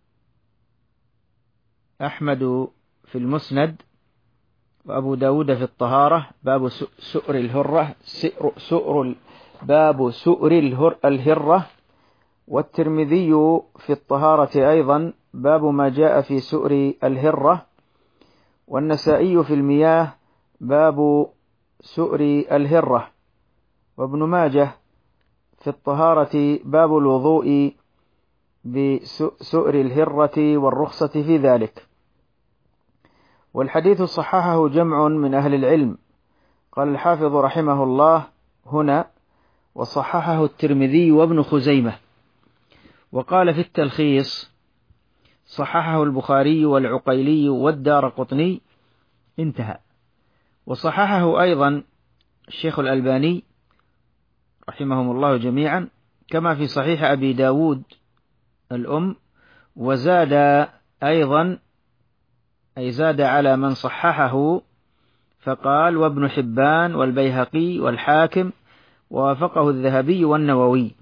أحمد في المسند، وأبو داود في الطهارة، باب سؤر الهرة، باب سؤر الهرة، والترمذي في الطهارة أيضا باب ما جاء في سؤر الهرة، والنسائي في المياه باب سؤر الهرة، وابن ماجه في الطهارة باب الوضوء بسؤر الهرة والرخصة في ذلك. والحديث صححه جمع من أهل العلم، قال الحافظ رحمه الله هنا: وصححه الترمذي وابن خزيمة. وقال في التلخيص: صححه البخاري والعقيلي والدارقطني، انتهى. وصححه أيضا الشيخ الألباني رحمهم الله جميعا، كما في صحيح أبي داود الأم. وزاد أيضا، أي زاد على من صححه، فقال: وابن حبان والبيهقي والحاكم، ووافقه الذهبي والنووي.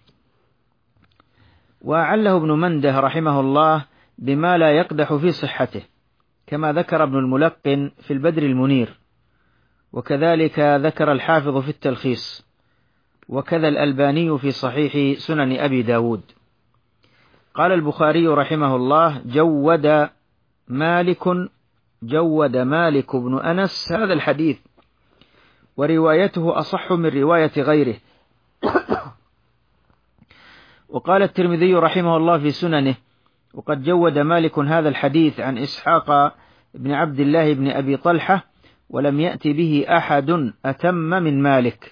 وعله ابن منده رحمه الله بما لا يقدح في صحته، كما ذكر ابن الملقن في البدر المنير، وكذلك ذكر الحافظ في التلخيص، وكذا الألباني في صحيح سنن أبي داود. قال البخاري رحمه الله: جود مالك بن أنس هذا الحديث، وروايته أصح من رواية غيره. وقال الترمذي رحمه الله في سننه: وقد جود مالك هذا الحديث عن إسحاق بن عبد الله بن أبي طلحة، ولم يأت به أحد أتم من مالك.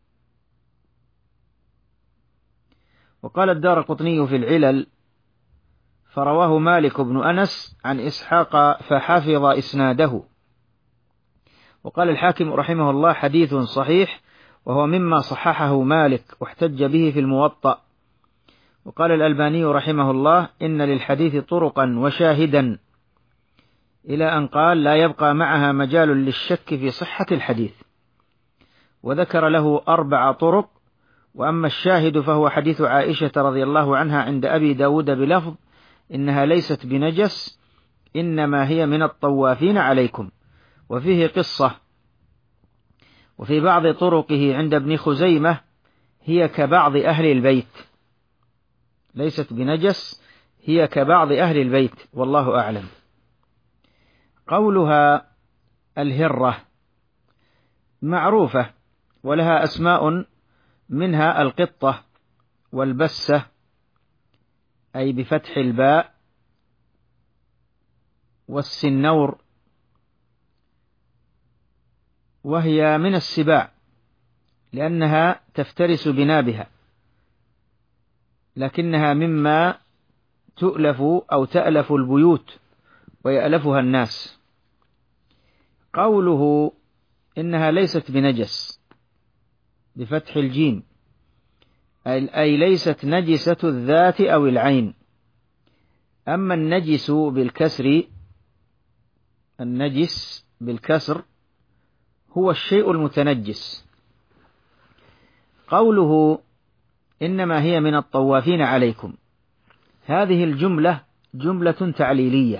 وقال الدارقطني في العلل: فرواه مالك بن أنس عن إسحاق فحفظ إسناده. وقال الحاكم رحمه الله: حديث صحيح، وهو مما صححه مالك واحتج به في الموطأ. وقال الألباني رحمه الله: إن للحديث طرقا وشاهدا، إلى أن قال: لا يبقى معها مجال للشك في صحة الحديث. وذكر له 4 طرق. وأما الشاهد فهو حديث عائشة رضي الله عنها عند أبي داود بلفظ: إنها ليست بنجس، إنما هي من الطوافين عليكم، وفيه قصة. وفي بعض طرقه عند ابن خزيمة: هي كبعض أهل البيت، ليست بنجس، هي كبعض أهل البيت، والله أعلم. قولها الهرة معروفة، ولها أسماء، منها القطة والبسة، أي بفتح الباء، والسنور، وهي من السباع لأنها تفترس بنابها، لكنها مما تؤلف أو تألف البيوت ويألفها الناس. قوله إنها ليست بنجس بفتح الجيم، أي ليست نجسة الذات أو العين. أما النجس بالكسر هو الشيء المتنجس. قوله إنما هي من الطوافين عليكم، هذه الجملة جملة تعليلية،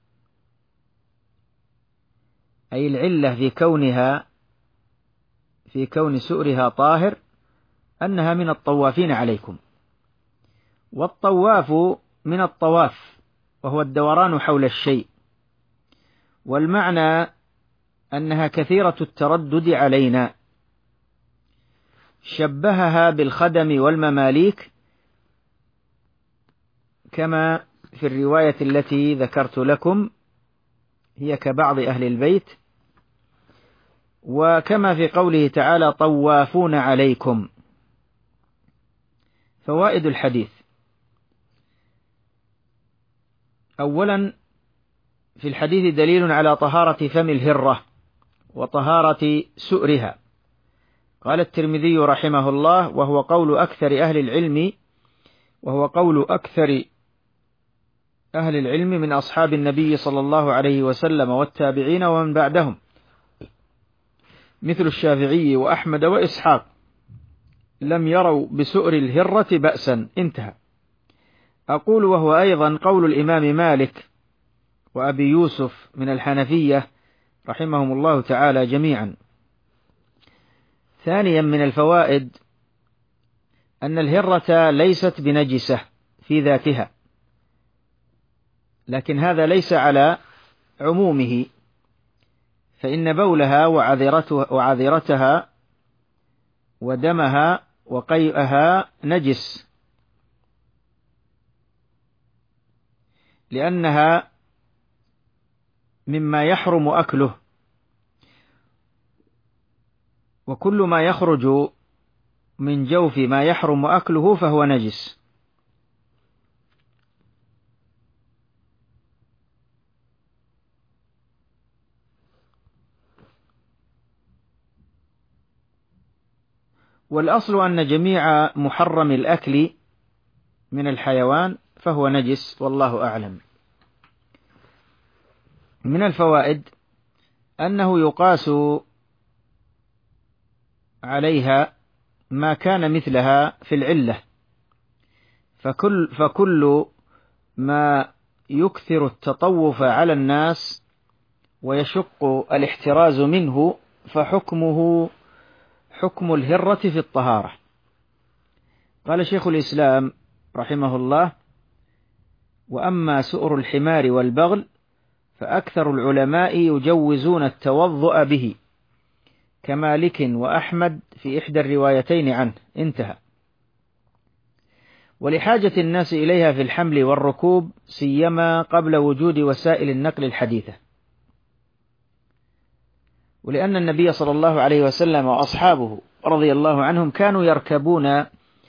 أي العلة في كون سؤرها طاهر أنها من الطوافين عليكم. والطواف من الطواف، وهو الدوران حول الشيء، والمعنى أنها كثيرة التردد علينا. شبهها بالخدم والمماليك، كما في الرواية التي ذكرت لكم: هي كبعض أهل البيت، وكما في قوله تعالى: طوافون عليكم. فوائد الحديث: أولا، في الحديث دليل على طهارة فم الهرة وطهارة سؤرها. قال الترمذي رحمه الله: وهو قول أكثر أهل العلم من أصحاب النبي صلى الله عليه وسلم والتابعين ومن بعدهم، مثل الشافعي وأحمد وإسحاق، لم يروا بسؤر الهرة بأسا، انتهى. أقول وهو أيضا قول الإمام مالك وأبي يوسف من الحنفية رحمهم الله تعالى جميعا. ثانيا، من الفوائد أن الهرة ليست بنجسة، في ذاتها، لكن هذا ليس على عمومه، فإن بولها وعذرتها ودمها وقيئها نجس، لأنها مما يحرم أكله، وكل ما يخرج من جوف ما يحرم أكله فهو نجس. والأصل أن جميع محرم الأكل من الحيوان فهو نجس، والله أعلم. من الفوائد أنه يقاس عليها ما كان مثلها في العلة، فكل ما يكثر التطوف على الناس ويشق الاحتراز منه فحكمه حكم الهرة في الطهارة. قال شيخ الإسلام رحمه الله: وأما سؤر الحمار والبغل فأكثر العلماء يجوزون التوضؤ به، كمالك وأحمد في إحدى الروايتين عنه. انتهى. ولحاجة الناس إليها في الحمل والركوب، سيما قبل وجود وسائل النقل الحديثة، ولأن النبي صلى الله عليه وسلم وأصحابه رضي الله عنهم كانوا يركبون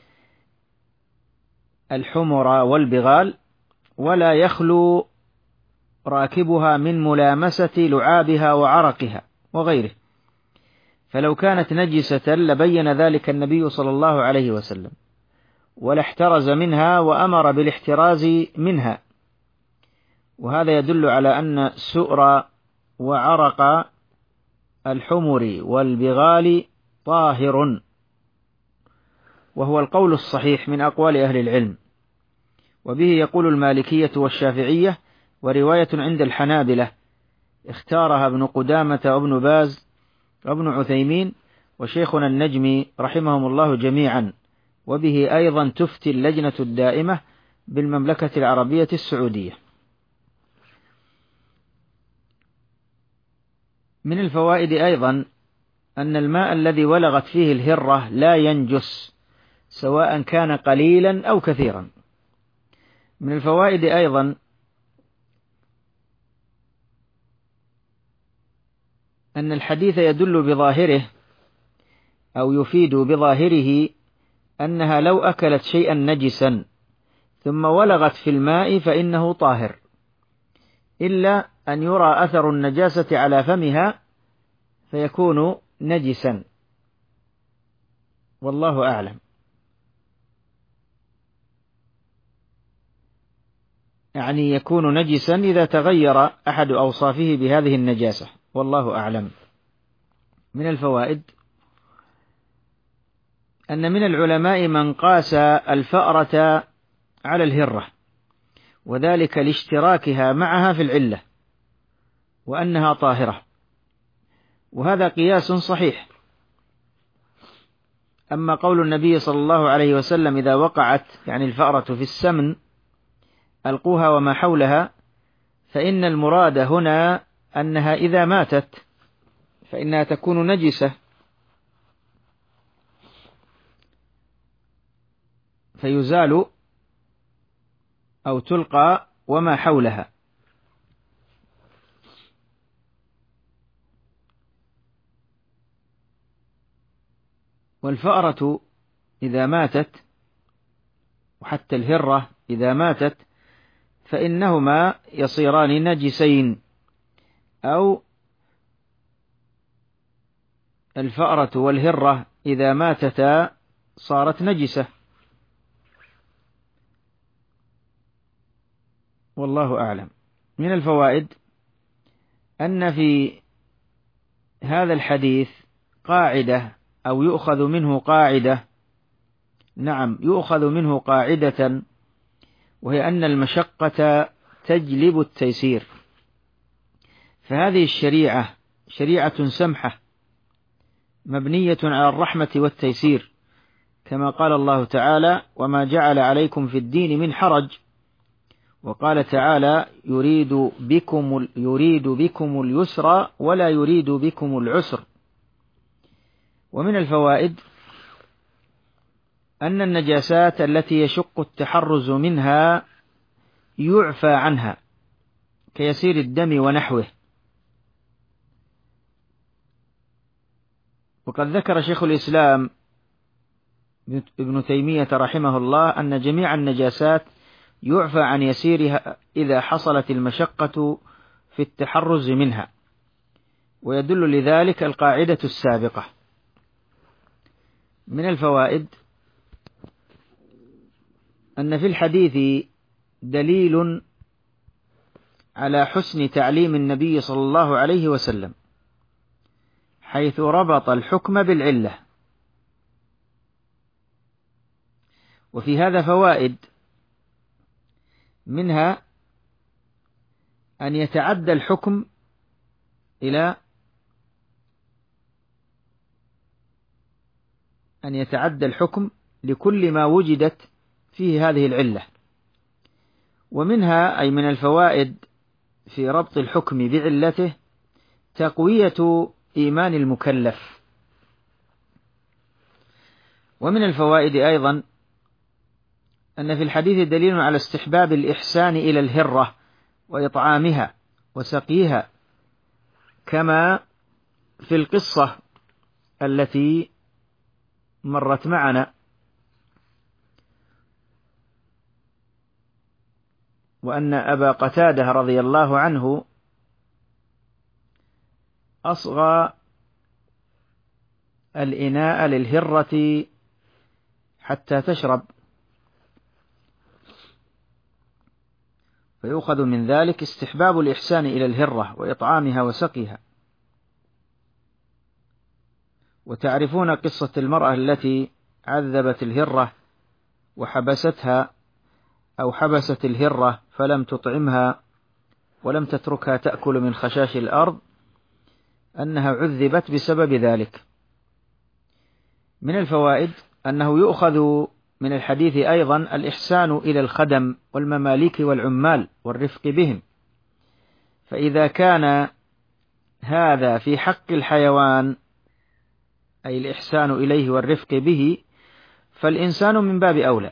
الحمر والبغال، ولا يخلو راكبها من ملامسة لعابها وعرقها وغيره، فلو كانت نجسة لبين ذلك النبي صلى الله عليه وسلم، ولا احترز منها وأمر بالاحتراز منها. وهذا يدل على أن سؤر وعرق الحمر والبغال طاهر، وهو القول الصحيح من أقوال أهل العلم، وبه يقول المالكية والشافعية، ورواية عند الحنابلة اختارها ابن قدامة وابن باز وابن عثيمين وشيخنا النجمي رحمهم الله جميعا، وبه أيضا تفتي اللجنة الدائمة بالمملكة العربية السعودية. من الفوائد أيضا أن الماء الذي ولغت فيه الهرة لا ينجس، سواء كان قليلا أو كثيرا. من الفوائد أيضا أن الحديث يدل بظاهره أو يفيد بظاهره أنها لو أكلت شيئا نجسا ثم ولغت في الماء فإنه طاهر، إلا أن يرى أثر النجاسة على فمها فيكون نجسا، والله أعلم. يعني يكون نجسا إذا تغير أحد أوصافه بهذه النجاسة، والله أعلم. من الفوائد أن من العلماء من قاس الفأرة على الهرة، وذلك لاشتراكها معها في العلة وأنها طاهرة، وهذا قياس صحيح. أما قول النبي صلى الله عليه وسلم: إذا وقعت يعني الفأرة في السمن ألقوها وما حولها، فإن المراد هنا أنها إذا ماتت فإنها تكون نجسة، فيزال أو تلقى وما حولها. والفأرة إذا ماتت وحتى الهرة إذا ماتت فإنهما يصيران نجسين، أو الفأرة والهرة إذا ماتتا صارت نجسة، والله أعلم. من الفوائد أن في هذا الحديث قاعدة، أو يؤخذ منه قاعدة، نعم يؤخذ منه قاعدة، وهي أن المشقة تجلب التيسير، فهذه الشريعة شريعة سمحة مبنية على الرحمة والتيسير، كما قال الله تعالى: وما جعل عليكم في الدين من حرج. وقال تعالى: يريد بكم اليسر ولا يريد بكم العسر. ومن الفوائد أن النجاسات التي يشق التحرز منها يعفى عنها كيسير الدم ونحوه. وقد ذكر شيخ الإسلام ابن تيمية رحمه الله أن جميع النجاسات يعفى عن يسيرها إذا حصلت المشقة في التحرز منها، ويدل لذلك القاعدة السابقة. من الفوائد أن في الحديث دليل على حسن تعليم النبي صلى الله عليه وسلم، حيث ربط الحكم بالعلة. وفي هذا فوائد، منها أن يتعدى الحكم لكل ما وجدت فيه هذه العلة. ومنها أي من الفوائد في ربط الحكم بعلته تقوية إيمان المكلف. ومن الفوائد أيضا أن في الحديث دليل على استحباب الإحسان إلى الهرة وإطعامها وسقيها، كما في القصة التي مرت معنا، وأن أبا قتادة رضي الله عنه أصغى الإناء للهرة حتى تشرب، فيؤخذ من ذلك استحباب الإحسان إلى الهرة وإطعامها وسقيها. وتعرفون قصة المرأة التي عذبت الهرة وحبستها، أو حبست الهرة فلم تطعمها ولم تتركها تأكل من خشاش الأرض، أنها عذبت بسبب ذلك. من الفوائد أنه يؤخذ من الحديث أيضا الإحسان إلى الخدم والمماليك والعمال والرفق بهم، فإذا كان هذا في حق الحيوان أي الإحسان إليه والرفق به، فالإنسان من باب أولى.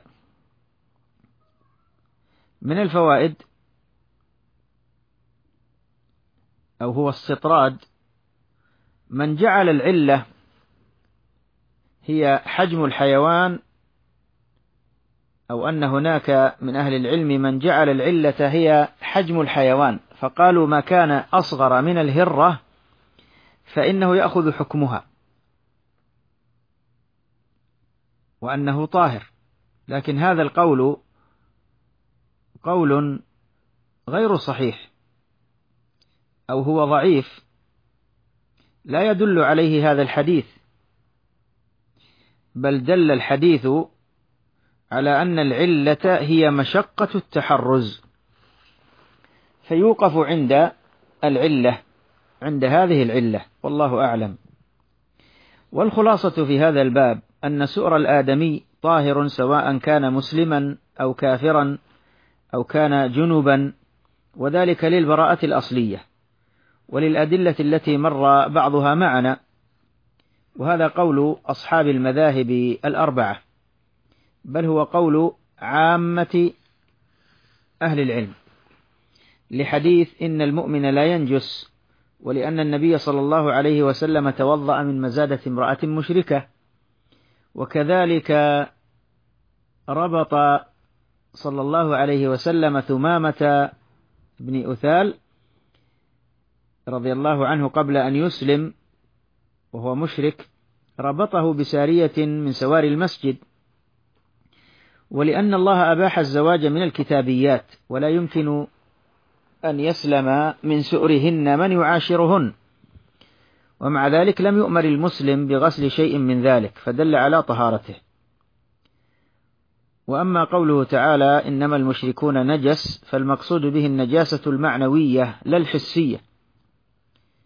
من الفوائد أو هو استطراد من جعل العلة هي حجم الحيوان، أو أن هناك من أهل العلم من جعل العلة هي حجم الحيوان، فقالوا ما كان أصغر من الهرة فإنه يأخذ حكمها وأنه طاهر. لكن هذا القول قول غير صحيح، أو هو ضعيف، لا يدل عليه هذا الحديث، بل دل الحديث على أن العلة هي مشقة التحرز، فيوقف عند العلة، عند هذه العلة، والله أعلم. والخلاصة في هذا الباب أن سؤر الآدمي طاهر، سواء كان مسلما أو كافرا أو كان جنبا، وذلك للبراءة الأصلية وللأدلة التي مر بعضها معنا، وهذا قول أصحاب المذاهب الأربعة، بل هو قول عامة أهل العلم، لحديث إن المؤمن لا ينجس، ولأن النبي صلى الله عليه وسلم توضأ من مزادة امرأة مشركة. وكذلك ربط صلى الله عليه وسلم ثمامة بن أثال رضي الله عنه قبل أن يسلم وهو مشرك، ربطه بسارية من سوار المسجد، ولأن الله أباح الزواج من الكتابيات، ولا يمكن أن يسلم من سؤرهن من يعاشرهن، ومع ذلك لم يؤمر المسلم بغسل شيء من ذلك، فدل على طهارته. وأما قوله تعالى إنما المشركون نجس، فالمقصود به النجاسة المعنوية لا الحسية،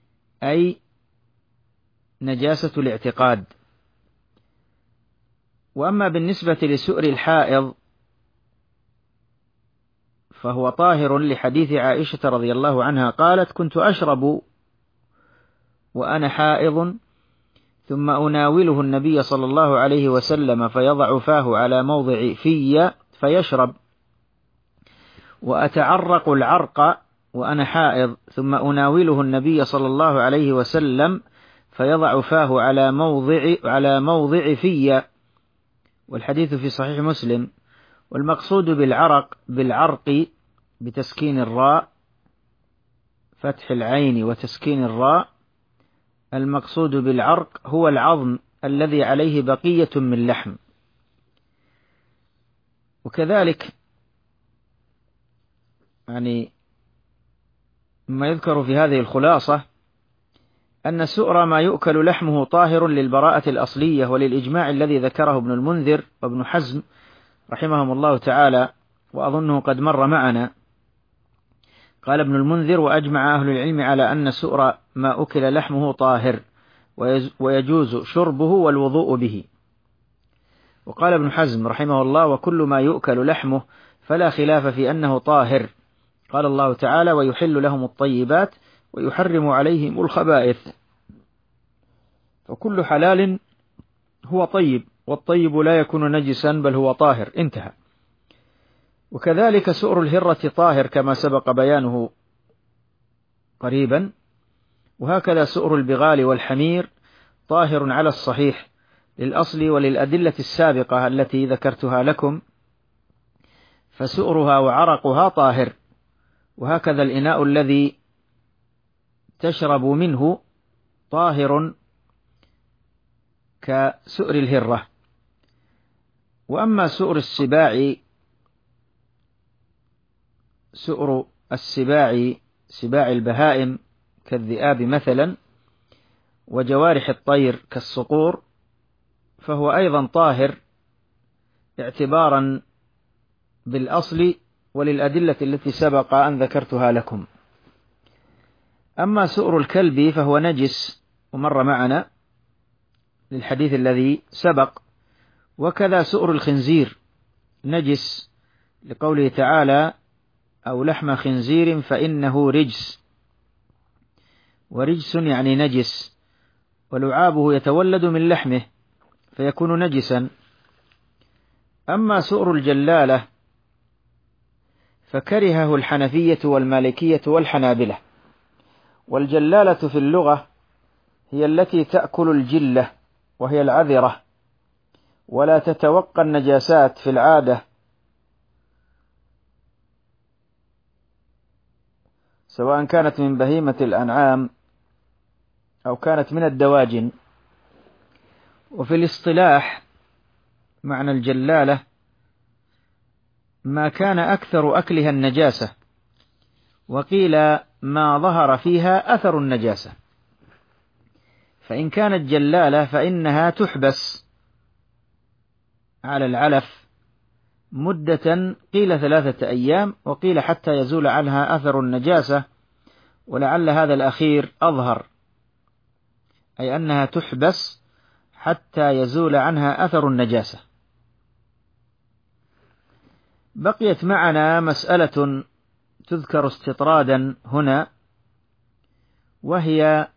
أي نجاسة الاعتقاد. وأما بالنسبة لسؤر الحائض فهو طاهر لحديث عائشة رضي الله عنها قالت: كنت أشرب وأنا حائض ثم أناوله النبي صلى الله عليه وسلم فيضع فاه على موضع في فيشرب، وأتعرق العرق وأنا حائض ثم أناوله النبي صلى الله عليه وسلم فيضع فاه على موضع في. والحديث في صحيح مسلم. والمقصود بالعرق بتسكين الراء، فتح العين وتسكين الراء، المقصود بالعرق هو العظم الذي عليه بقية من لحم. وكذلك ما يذكر في هذه الخلاصة أن سؤر ما يؤكل لحمه طاهر للبراءة الأصلية وللإجماع الذي ذكره ابن المنذر وابن حزم رحمهم الله تعالى، وأظنه قد مر معنا. قال ابن المنذر: وأجمع أهل العلم على أن سؤر ما أكل لحمه طاهر ويجوز شربه والوضوء به. وقال ابن حزم رحمه الله: وكل ما يؤكل لحمه فلا خلاف في أنه طاهر. قال الله تعالى: ويحل لهم الطيبات ويحرم عليهم الخبائث. فكل حلال هو طيب، والطيب لا يكون نجسا بل هو طاهر. انتهى. وكذلك سؤر الهرة طاهر كما سبق بيانه قريبا، وهكذا سؤر البغال والحمير طاهر على الصحيح للأصل وللأدلة السابقة التي ذكرتها لكم، فسؤرها وعرقها طاهر. وهكذا الإناء الذي تشرب منه طاهر كسؤر الهرة. وأما سؤر السباع سباع البهائم كالذئاب مثلا، وجوارح الطير كالصقور، فهو أيضا طاهر اعتبارا بالأصل وللأدلة التي سبق أن ذكرتها لكم. أما سؤر الكلب فهو نجس، ومر معنا للحديث الذي سبق. وكذا سؤر الخنزير نجس لقوله تعالى: أو لحم خنزير فإنه رجس، ورجس يعني نجس، ولعابه يتولد من لحمه فيكون نجسا. أما سؤر الجلالة فكرهه الحنفية والمالكية والحنابلة. والجلالة في اللغة هي التي تأكل الجلة وهي العذرة، ولا تتوقى النجاسات في العادة، سواء كانت من بهيمة الأنعام أو كانت من الدواجن. وفي الاصطلاح معنى الجلالة ما كان أكثر أكلها النجاسة، وقيل ما ظهر فيها أثر النجاسة. فإن كانت جلالة فإنها تحبس على العلف مدة، قيل 3 أيام، وقيل حتى يزول عنها أثر النجاسة، ولعل هذا الأخير أظهر، أي أنها تحبس حتى يزول عنها أثر النجاسة. بقيت معنا مسألة تذكر استطرادا هنا، وهي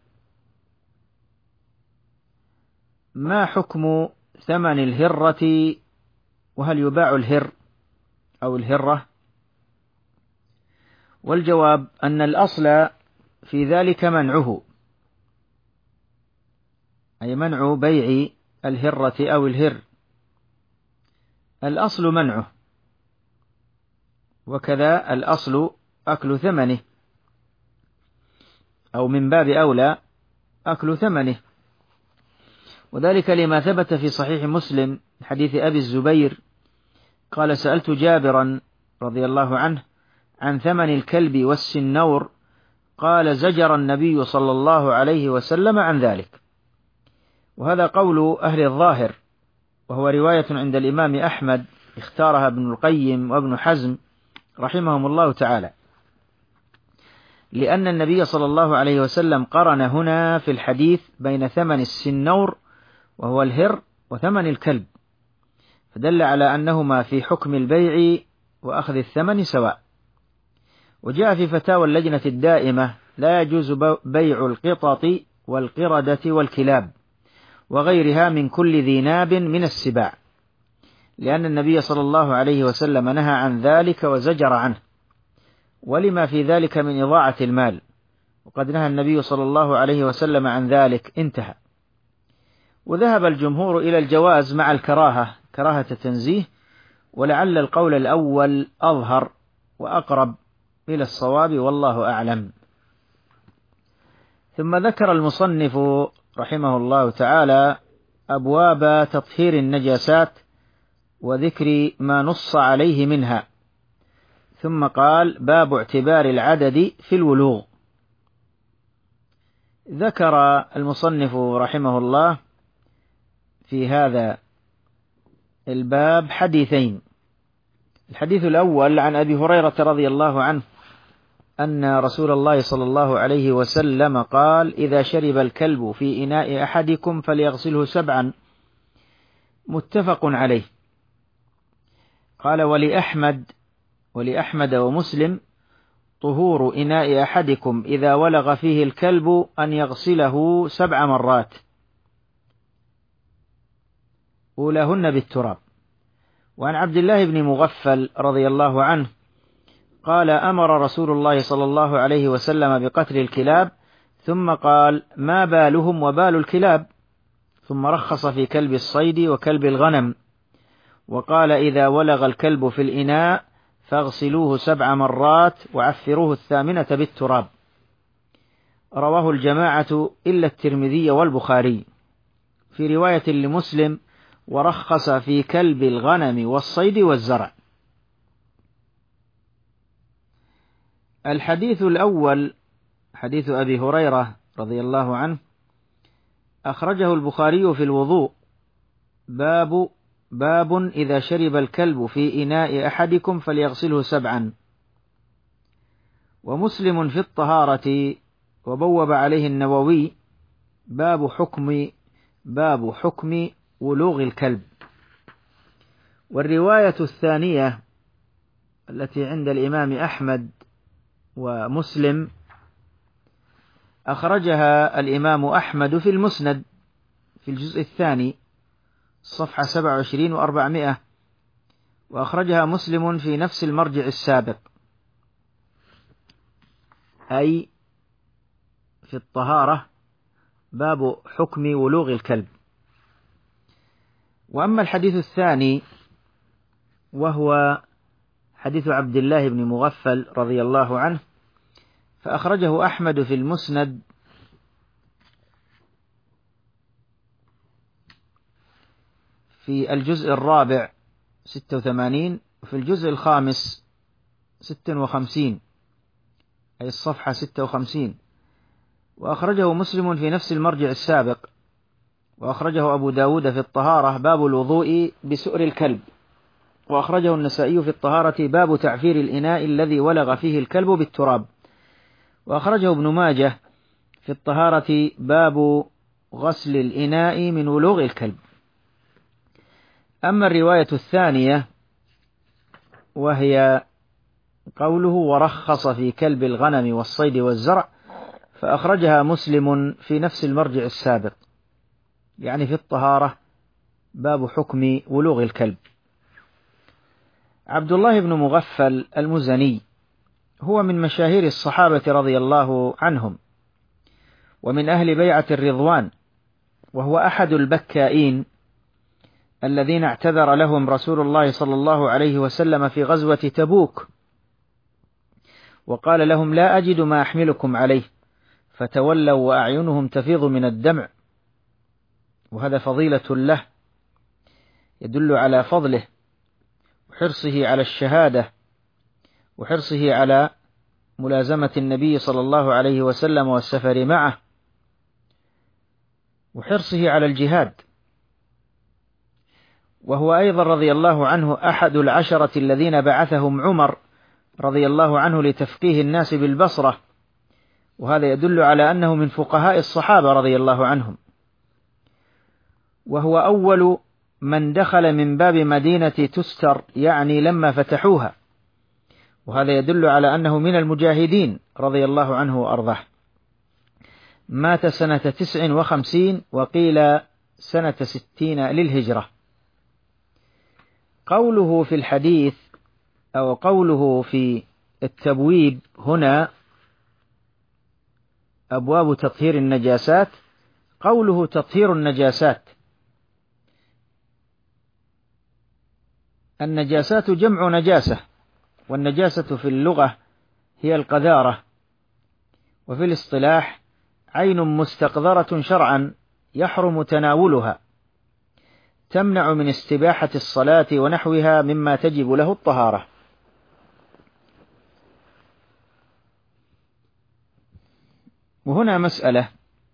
ما حكم ثمن الهرة، وهل يباع الهر أو الهرة؟ والجواب أن الأصل في ذلك منعه، أي منع بيع الهرة أو الهر، الأصل منعه، وكذا الأصل أكل ثمنه، أو من باب أولى أكل ثمنه، وذلك لما ثبت في صحيح مسلم حديث أبي الزبير قال: سألت جابرا رضي الله عنه عن ثمن الكلب والسنور، قال: زجر النبي صلى الله عليه وسلم عن ذلك. وهذا قول أهل الظاهر، وهو رواية عند الإمام أحمد اختارها ابن القيم وابن حزم رحمهم الله تعالى، لأن النبي صلى الله عليه وسلم قرن هنا في الحديث بين ثمن السنور وهو الهر وثمن الكلب، فدل على أنهما في حكم البيع وأخذ الثمن سواء. وجاء في فتاوى اللجنة الدائمة: لا يجوز بيع القطط والقردة والكلاب وغيرها من كل ذي ناب من السباع، لأن النبي صلى الله عليه وسلم نهى عن ذلك وزجر عنه، ولما في ذلك من إضاعة المال، وقد نهى النبي صلى الله عليه وسلم عن ذلك. انتهى. وذهب الجمهور إلى الجواز مع الكراهة، كراهة تنزيه، ولعل القول الأول أظهر وأقرب إلى الصواب، والله أعلم. ثم ذكر المصنف رحمه الله تعالى أبواب تطهير النجاسات وذكر ما نص عليه منها، ثم قال: باب اعتبار العدد في الولوغ. ذكر المصنف رحمه الله في هذا الباب حديثين. الحديث الأول عن أبي هريرة رضي الله عنه أن رسول الله صلى الله عليه وسلم قال: إذا شرب الكلب في إناء أحدكم فليغسله 7. متفق عليه. قال: ولأحمد ومسلم: طهور إناء أحدكم إذا ولغ فيه الكلب أن يغسله 7 مرات، أولاهن بالتراب. وعن عبد الله بن مغفل رضي الله عنه قال: أمر رسول الله صلى الله عليه وسلم بقتل الكلاب، ثم قال: ما بالهم وبال الكلاب؟ ثم رخص في كلب الصيد وكلب الغنم، وقال: إذا ولغ الكلب في الإناء فاغسلوه 7 مرات وعفروه 8 بالتراب. رواه الجماعة إلا الترمذي والبخاري. في رواية لمسلم: ورخص في كلب الغنم والصيد والزرع. الحديث الأول حديث أبي هريرة رضي الله عنه أخرجه البخاري في الوضوء: باب إذا شرب الكلب في إناء أحدكم فليغسله 7. ومسلم في الطهارة، وبوب عليه النووي: باب حكم ولوغ الكلب. والرواية الثانية التي عند الإمام أحمد ومسلم أخرجها الإمام أحمد في المسند في الجزء الثاني صفحة 27 و400، وأخرجها مسلم في نفس المرجع السابق، أي في الطهارة، باب حكم ولوغ الكلب. وأما الحديث الثاني وهو حديث عبد الله بن مغفل رضي الله عنه، فأخرجه أحمد في المسند في الجزء الرابع 86، وفي الجزء الخامس 56، أي الصفحة 56. وأخرجه مسلم في نفس المرجع السابق. وأخرجه أبو داود في الطهارة: باب الوضوء بسؤر الكلب. وأخرجه النسائي في الطهارة: باب تعفير الإناء الذي ولغ فيه الكلب بالتراب. وأخرجه ابن ماجه في الطهارة: باب غسل الإناء من ولوغ الكلب. أما الرواية الثانية وهي قوله: ورخص في كلب الغنم والصيد والزرع، فأخرجها مسلم في نفس المرجع السابق، يعني في الطهارة، باب حكم ولوغ الكلب. عبد الله بن مغفل المزني هو من مشاهير الصحابة رضي الله عنهم، ومن أهل بيعة الرضوان، وهو أحد البكائين الذين اعتذر لهم رسول الله صلى الله عليه وسلم في غزوة تبوك، وقال لهم: لا أجد ما أحملكم عليه، فتولوا وأعينهم تفيض من الدمع. وهذا فضيلة له، يدل على فضله وحرصه على الشهادة، وحرصه على ملازمة النبي صلى الله عليه وسلم والسفر معه، وحرصه على الجهاد. وهو أيضا رضي الله عنه أحد العشرة الذين بعثهم عمر رضي الله عنه لتفقيه الناس بالبصرة، وهذا يدل على أنه من فقهاء الصحابة رضي الله عنهم. وهو أول من دخل من باب مدينة تستر، يعني لما فتحوها، وهذا يدل على أنه من المجاهدين رضي الله عنه وأرضاه. مات سنة 59 وقيل سنة 60 للهجرة. قوله في الحديث أو قوله في التبويب هنا أبواب تطهير النجاسات، قوله تطهير النجاسات، النجاسات جمع نجاسة، والنجاسة في اللغة هي القذارة، وفي الاصطلاح عين مستقذرة شرعا يحرم تناولها، تمنع من استباحة الصلاة ونحوها مما تجب له الطهارة. وهنا مسألة: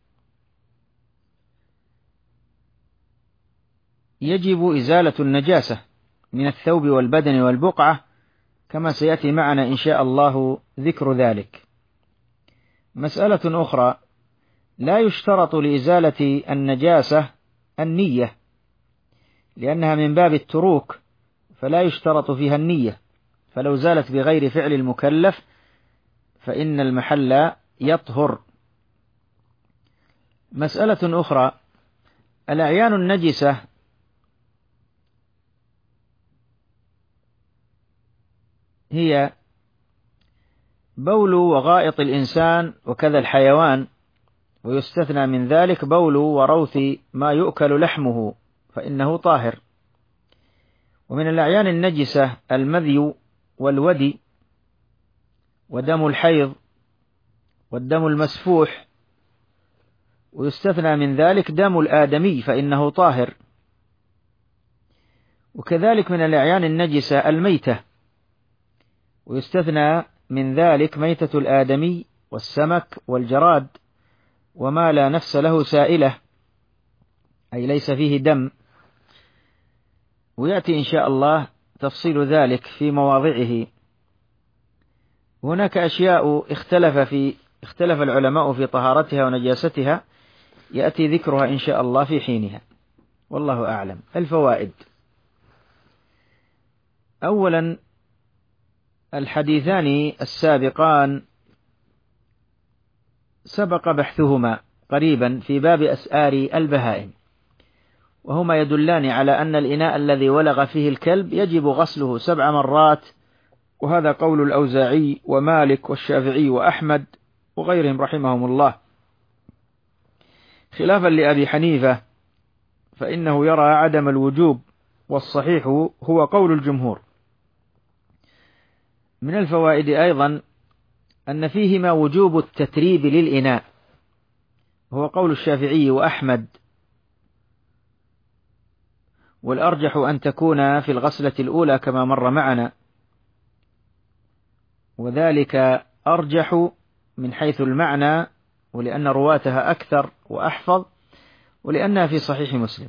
يجب إزالة النجاسة من الثوب والبدن والبقعة، كما سيأتي معنا إن شاء الله ذكر ذلك. مسألة أخرى: لا يشترط لإزالة النجاسة النية، لأنها من باب التروك فلا يشترط فيها النية، فلو زالت بغير فعل المكلف فإن المحل يطهر. مسألة أخرى: الأعيان النجسة هي بول وغائط الإنسان وكذا الحيوان، ويستثنى من ذلك بول وروث ما يؤكل لحمه فإنه طاهر. ومن الأعيان النجسة المذي والودي ودم الحيض والدم المسفوح، ويستثنى من ذلك دم الآدمي فإنه طاهر. وكذلك من الأعيان النجسة الميتة، ويستثنى من ذلك ميتة الآدمي والسمك والجراد وما لا نفس له سائلة، أي ليس فيه دم، ويأتي إن شاء الله تفصيل ذلك في مواضعه. هناك أشياء اختلف العلماء في طهارتها ونجاستها، يأتي ذكرها إن شاء الله في حينها، والله أعلم. الفوائد: أولا، الحديثان السابقان سبق بحثهما قريبا في باب أسآر البهائم، وهما يدلان على أن الإناء الذي ولغ فيه الكلب يجب غسله 7 مرات، وهذا قول الأوزاعي ومالك والشافعي وأحمد وغيرهم رحمهم الله، خلافا لأبي حنيفة فإنه يرى عدم الوجوب، والصحيح هو قول الجمهور. من الفوائد أيضا أن فيهما وجوب التتريب للإناء، هو قول الشافعي وأحمد، والأرجح أن تكون في الغسلة الأولى كما مر معنا، وذلك أرجح من حيث المعنى، ولأن رواتها أكثر وأحفظ، ولأنها في صحيح مسلم.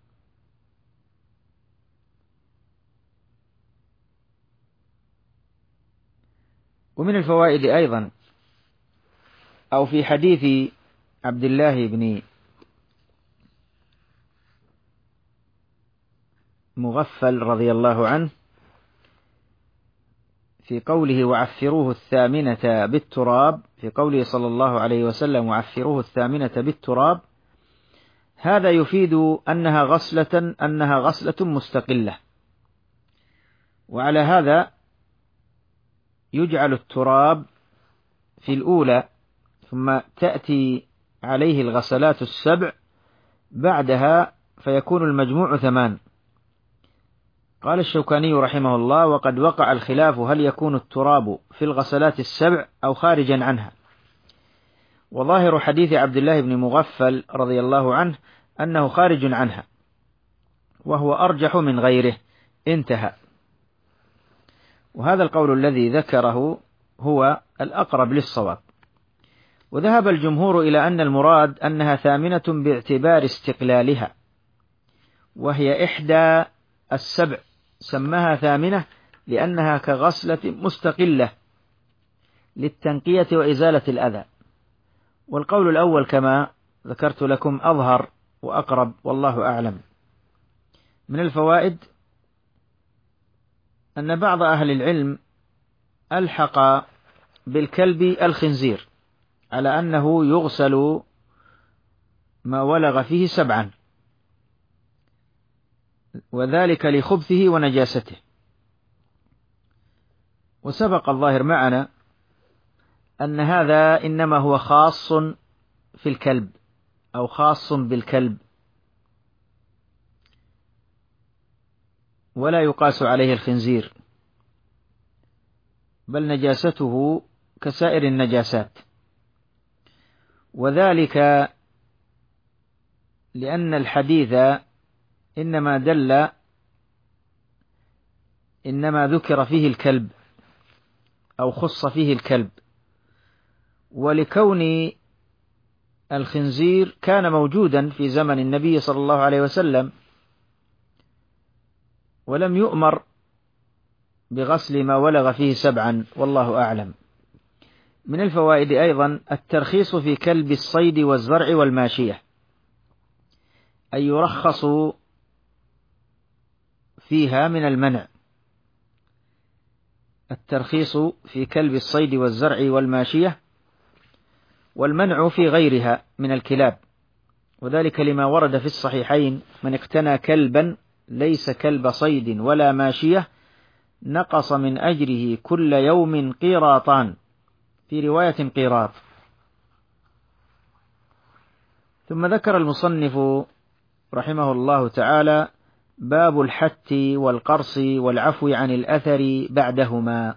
ومن الفوائد أيضا، أو في حديث عبد الله بن مغفل رضي الله عنه في قوله وعفروه 8 بالتراب، في قوله صلى الله عليه وسلم وعفروه 8 بالتراب، هذا يفيد أنها غسلة مستقلة، وعلى هذا يجعل التراب في الأولى، ثم تأتي عليه الغسلات 7 بعدها، فيكون المجموع 8. قال الشوكاني رحمه الله: وقد وقع الخلاف هل يكون التراب في الغسلات 7 أو خارجا عنها، وظاهر حديث عبد الله بن مغفل رضي الله عنه أنه خارج عنها، وهو أرجح من غيره. انتهى. وهذا القول الذي ذكره هو الأقرب للصواب. وذهب الجمهور إلى أن المراد أنها 8 باعتبار استقلالها، وهي 7، سماها 8 لأنها كغسلة مستقلة للتنقية وإزالة الأذى. والقول الأول كما ذكرت لكم أظهر وأقرب، والله أعلم. من الفوائد أن بعض أهل العلم ألحق بالكلب الخنزير على أنه يغسل ما ولغ فيه 7، وذلك لخبثه ونجاسته. وسبق الظاهر معنا أن هذا إنما هو خاص في الكلب أو خاص بالكلب، ولا يقاس عليه الخنزير، بل نجاسته كسائر النجاسات، وذلك لأن الحديث إنما ذكر فيه الكلب أو خص فيه الكلب، ولكون الخنزير كان موجودا في زمن النبي صلى الله عليه وسلم ولم يؤمر بغسل ما ولغ فيه 7، والله أعلم. من الفوائد أيضا الترخيص في كلب الصيد والزرع والماشية، أي يرخص فيها من المنع. الترخيص في كلب الصيد والزرع والماشية، والمنع في غيرها من الكلاب، وذلك لما ورد في الصحيحين: من اقتنى كلبا ليس كلب صيد ولا ماشية نقص من أجره كل يوم قيراطان، في رواية قيراط. ثم ذكر المصنف رحمه الله تعالى باب الحت والقرص والعفو عن الأثر بعدهما،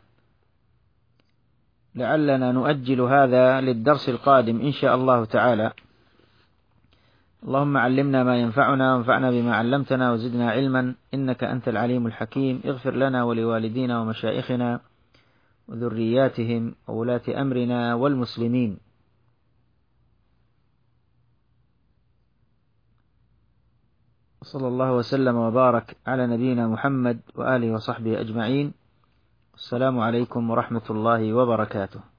لعلنا نؤجل هذا للدرس القادم إن شاء الله تعالى. اللهم علمنا ما ينفعنا وانفعنا بما علمتنا وزدنا علما، إنك أنت العليم الحكيم. اغفر لنا ولوالدينا ومشائخنا وذرياتهم وولاة أمرنا والمسلمين. صلى الله وسلم وبارك على نبينا محمد وآله وصحبه أجمعين. السلام عليكم ورحمة الله وبركاته.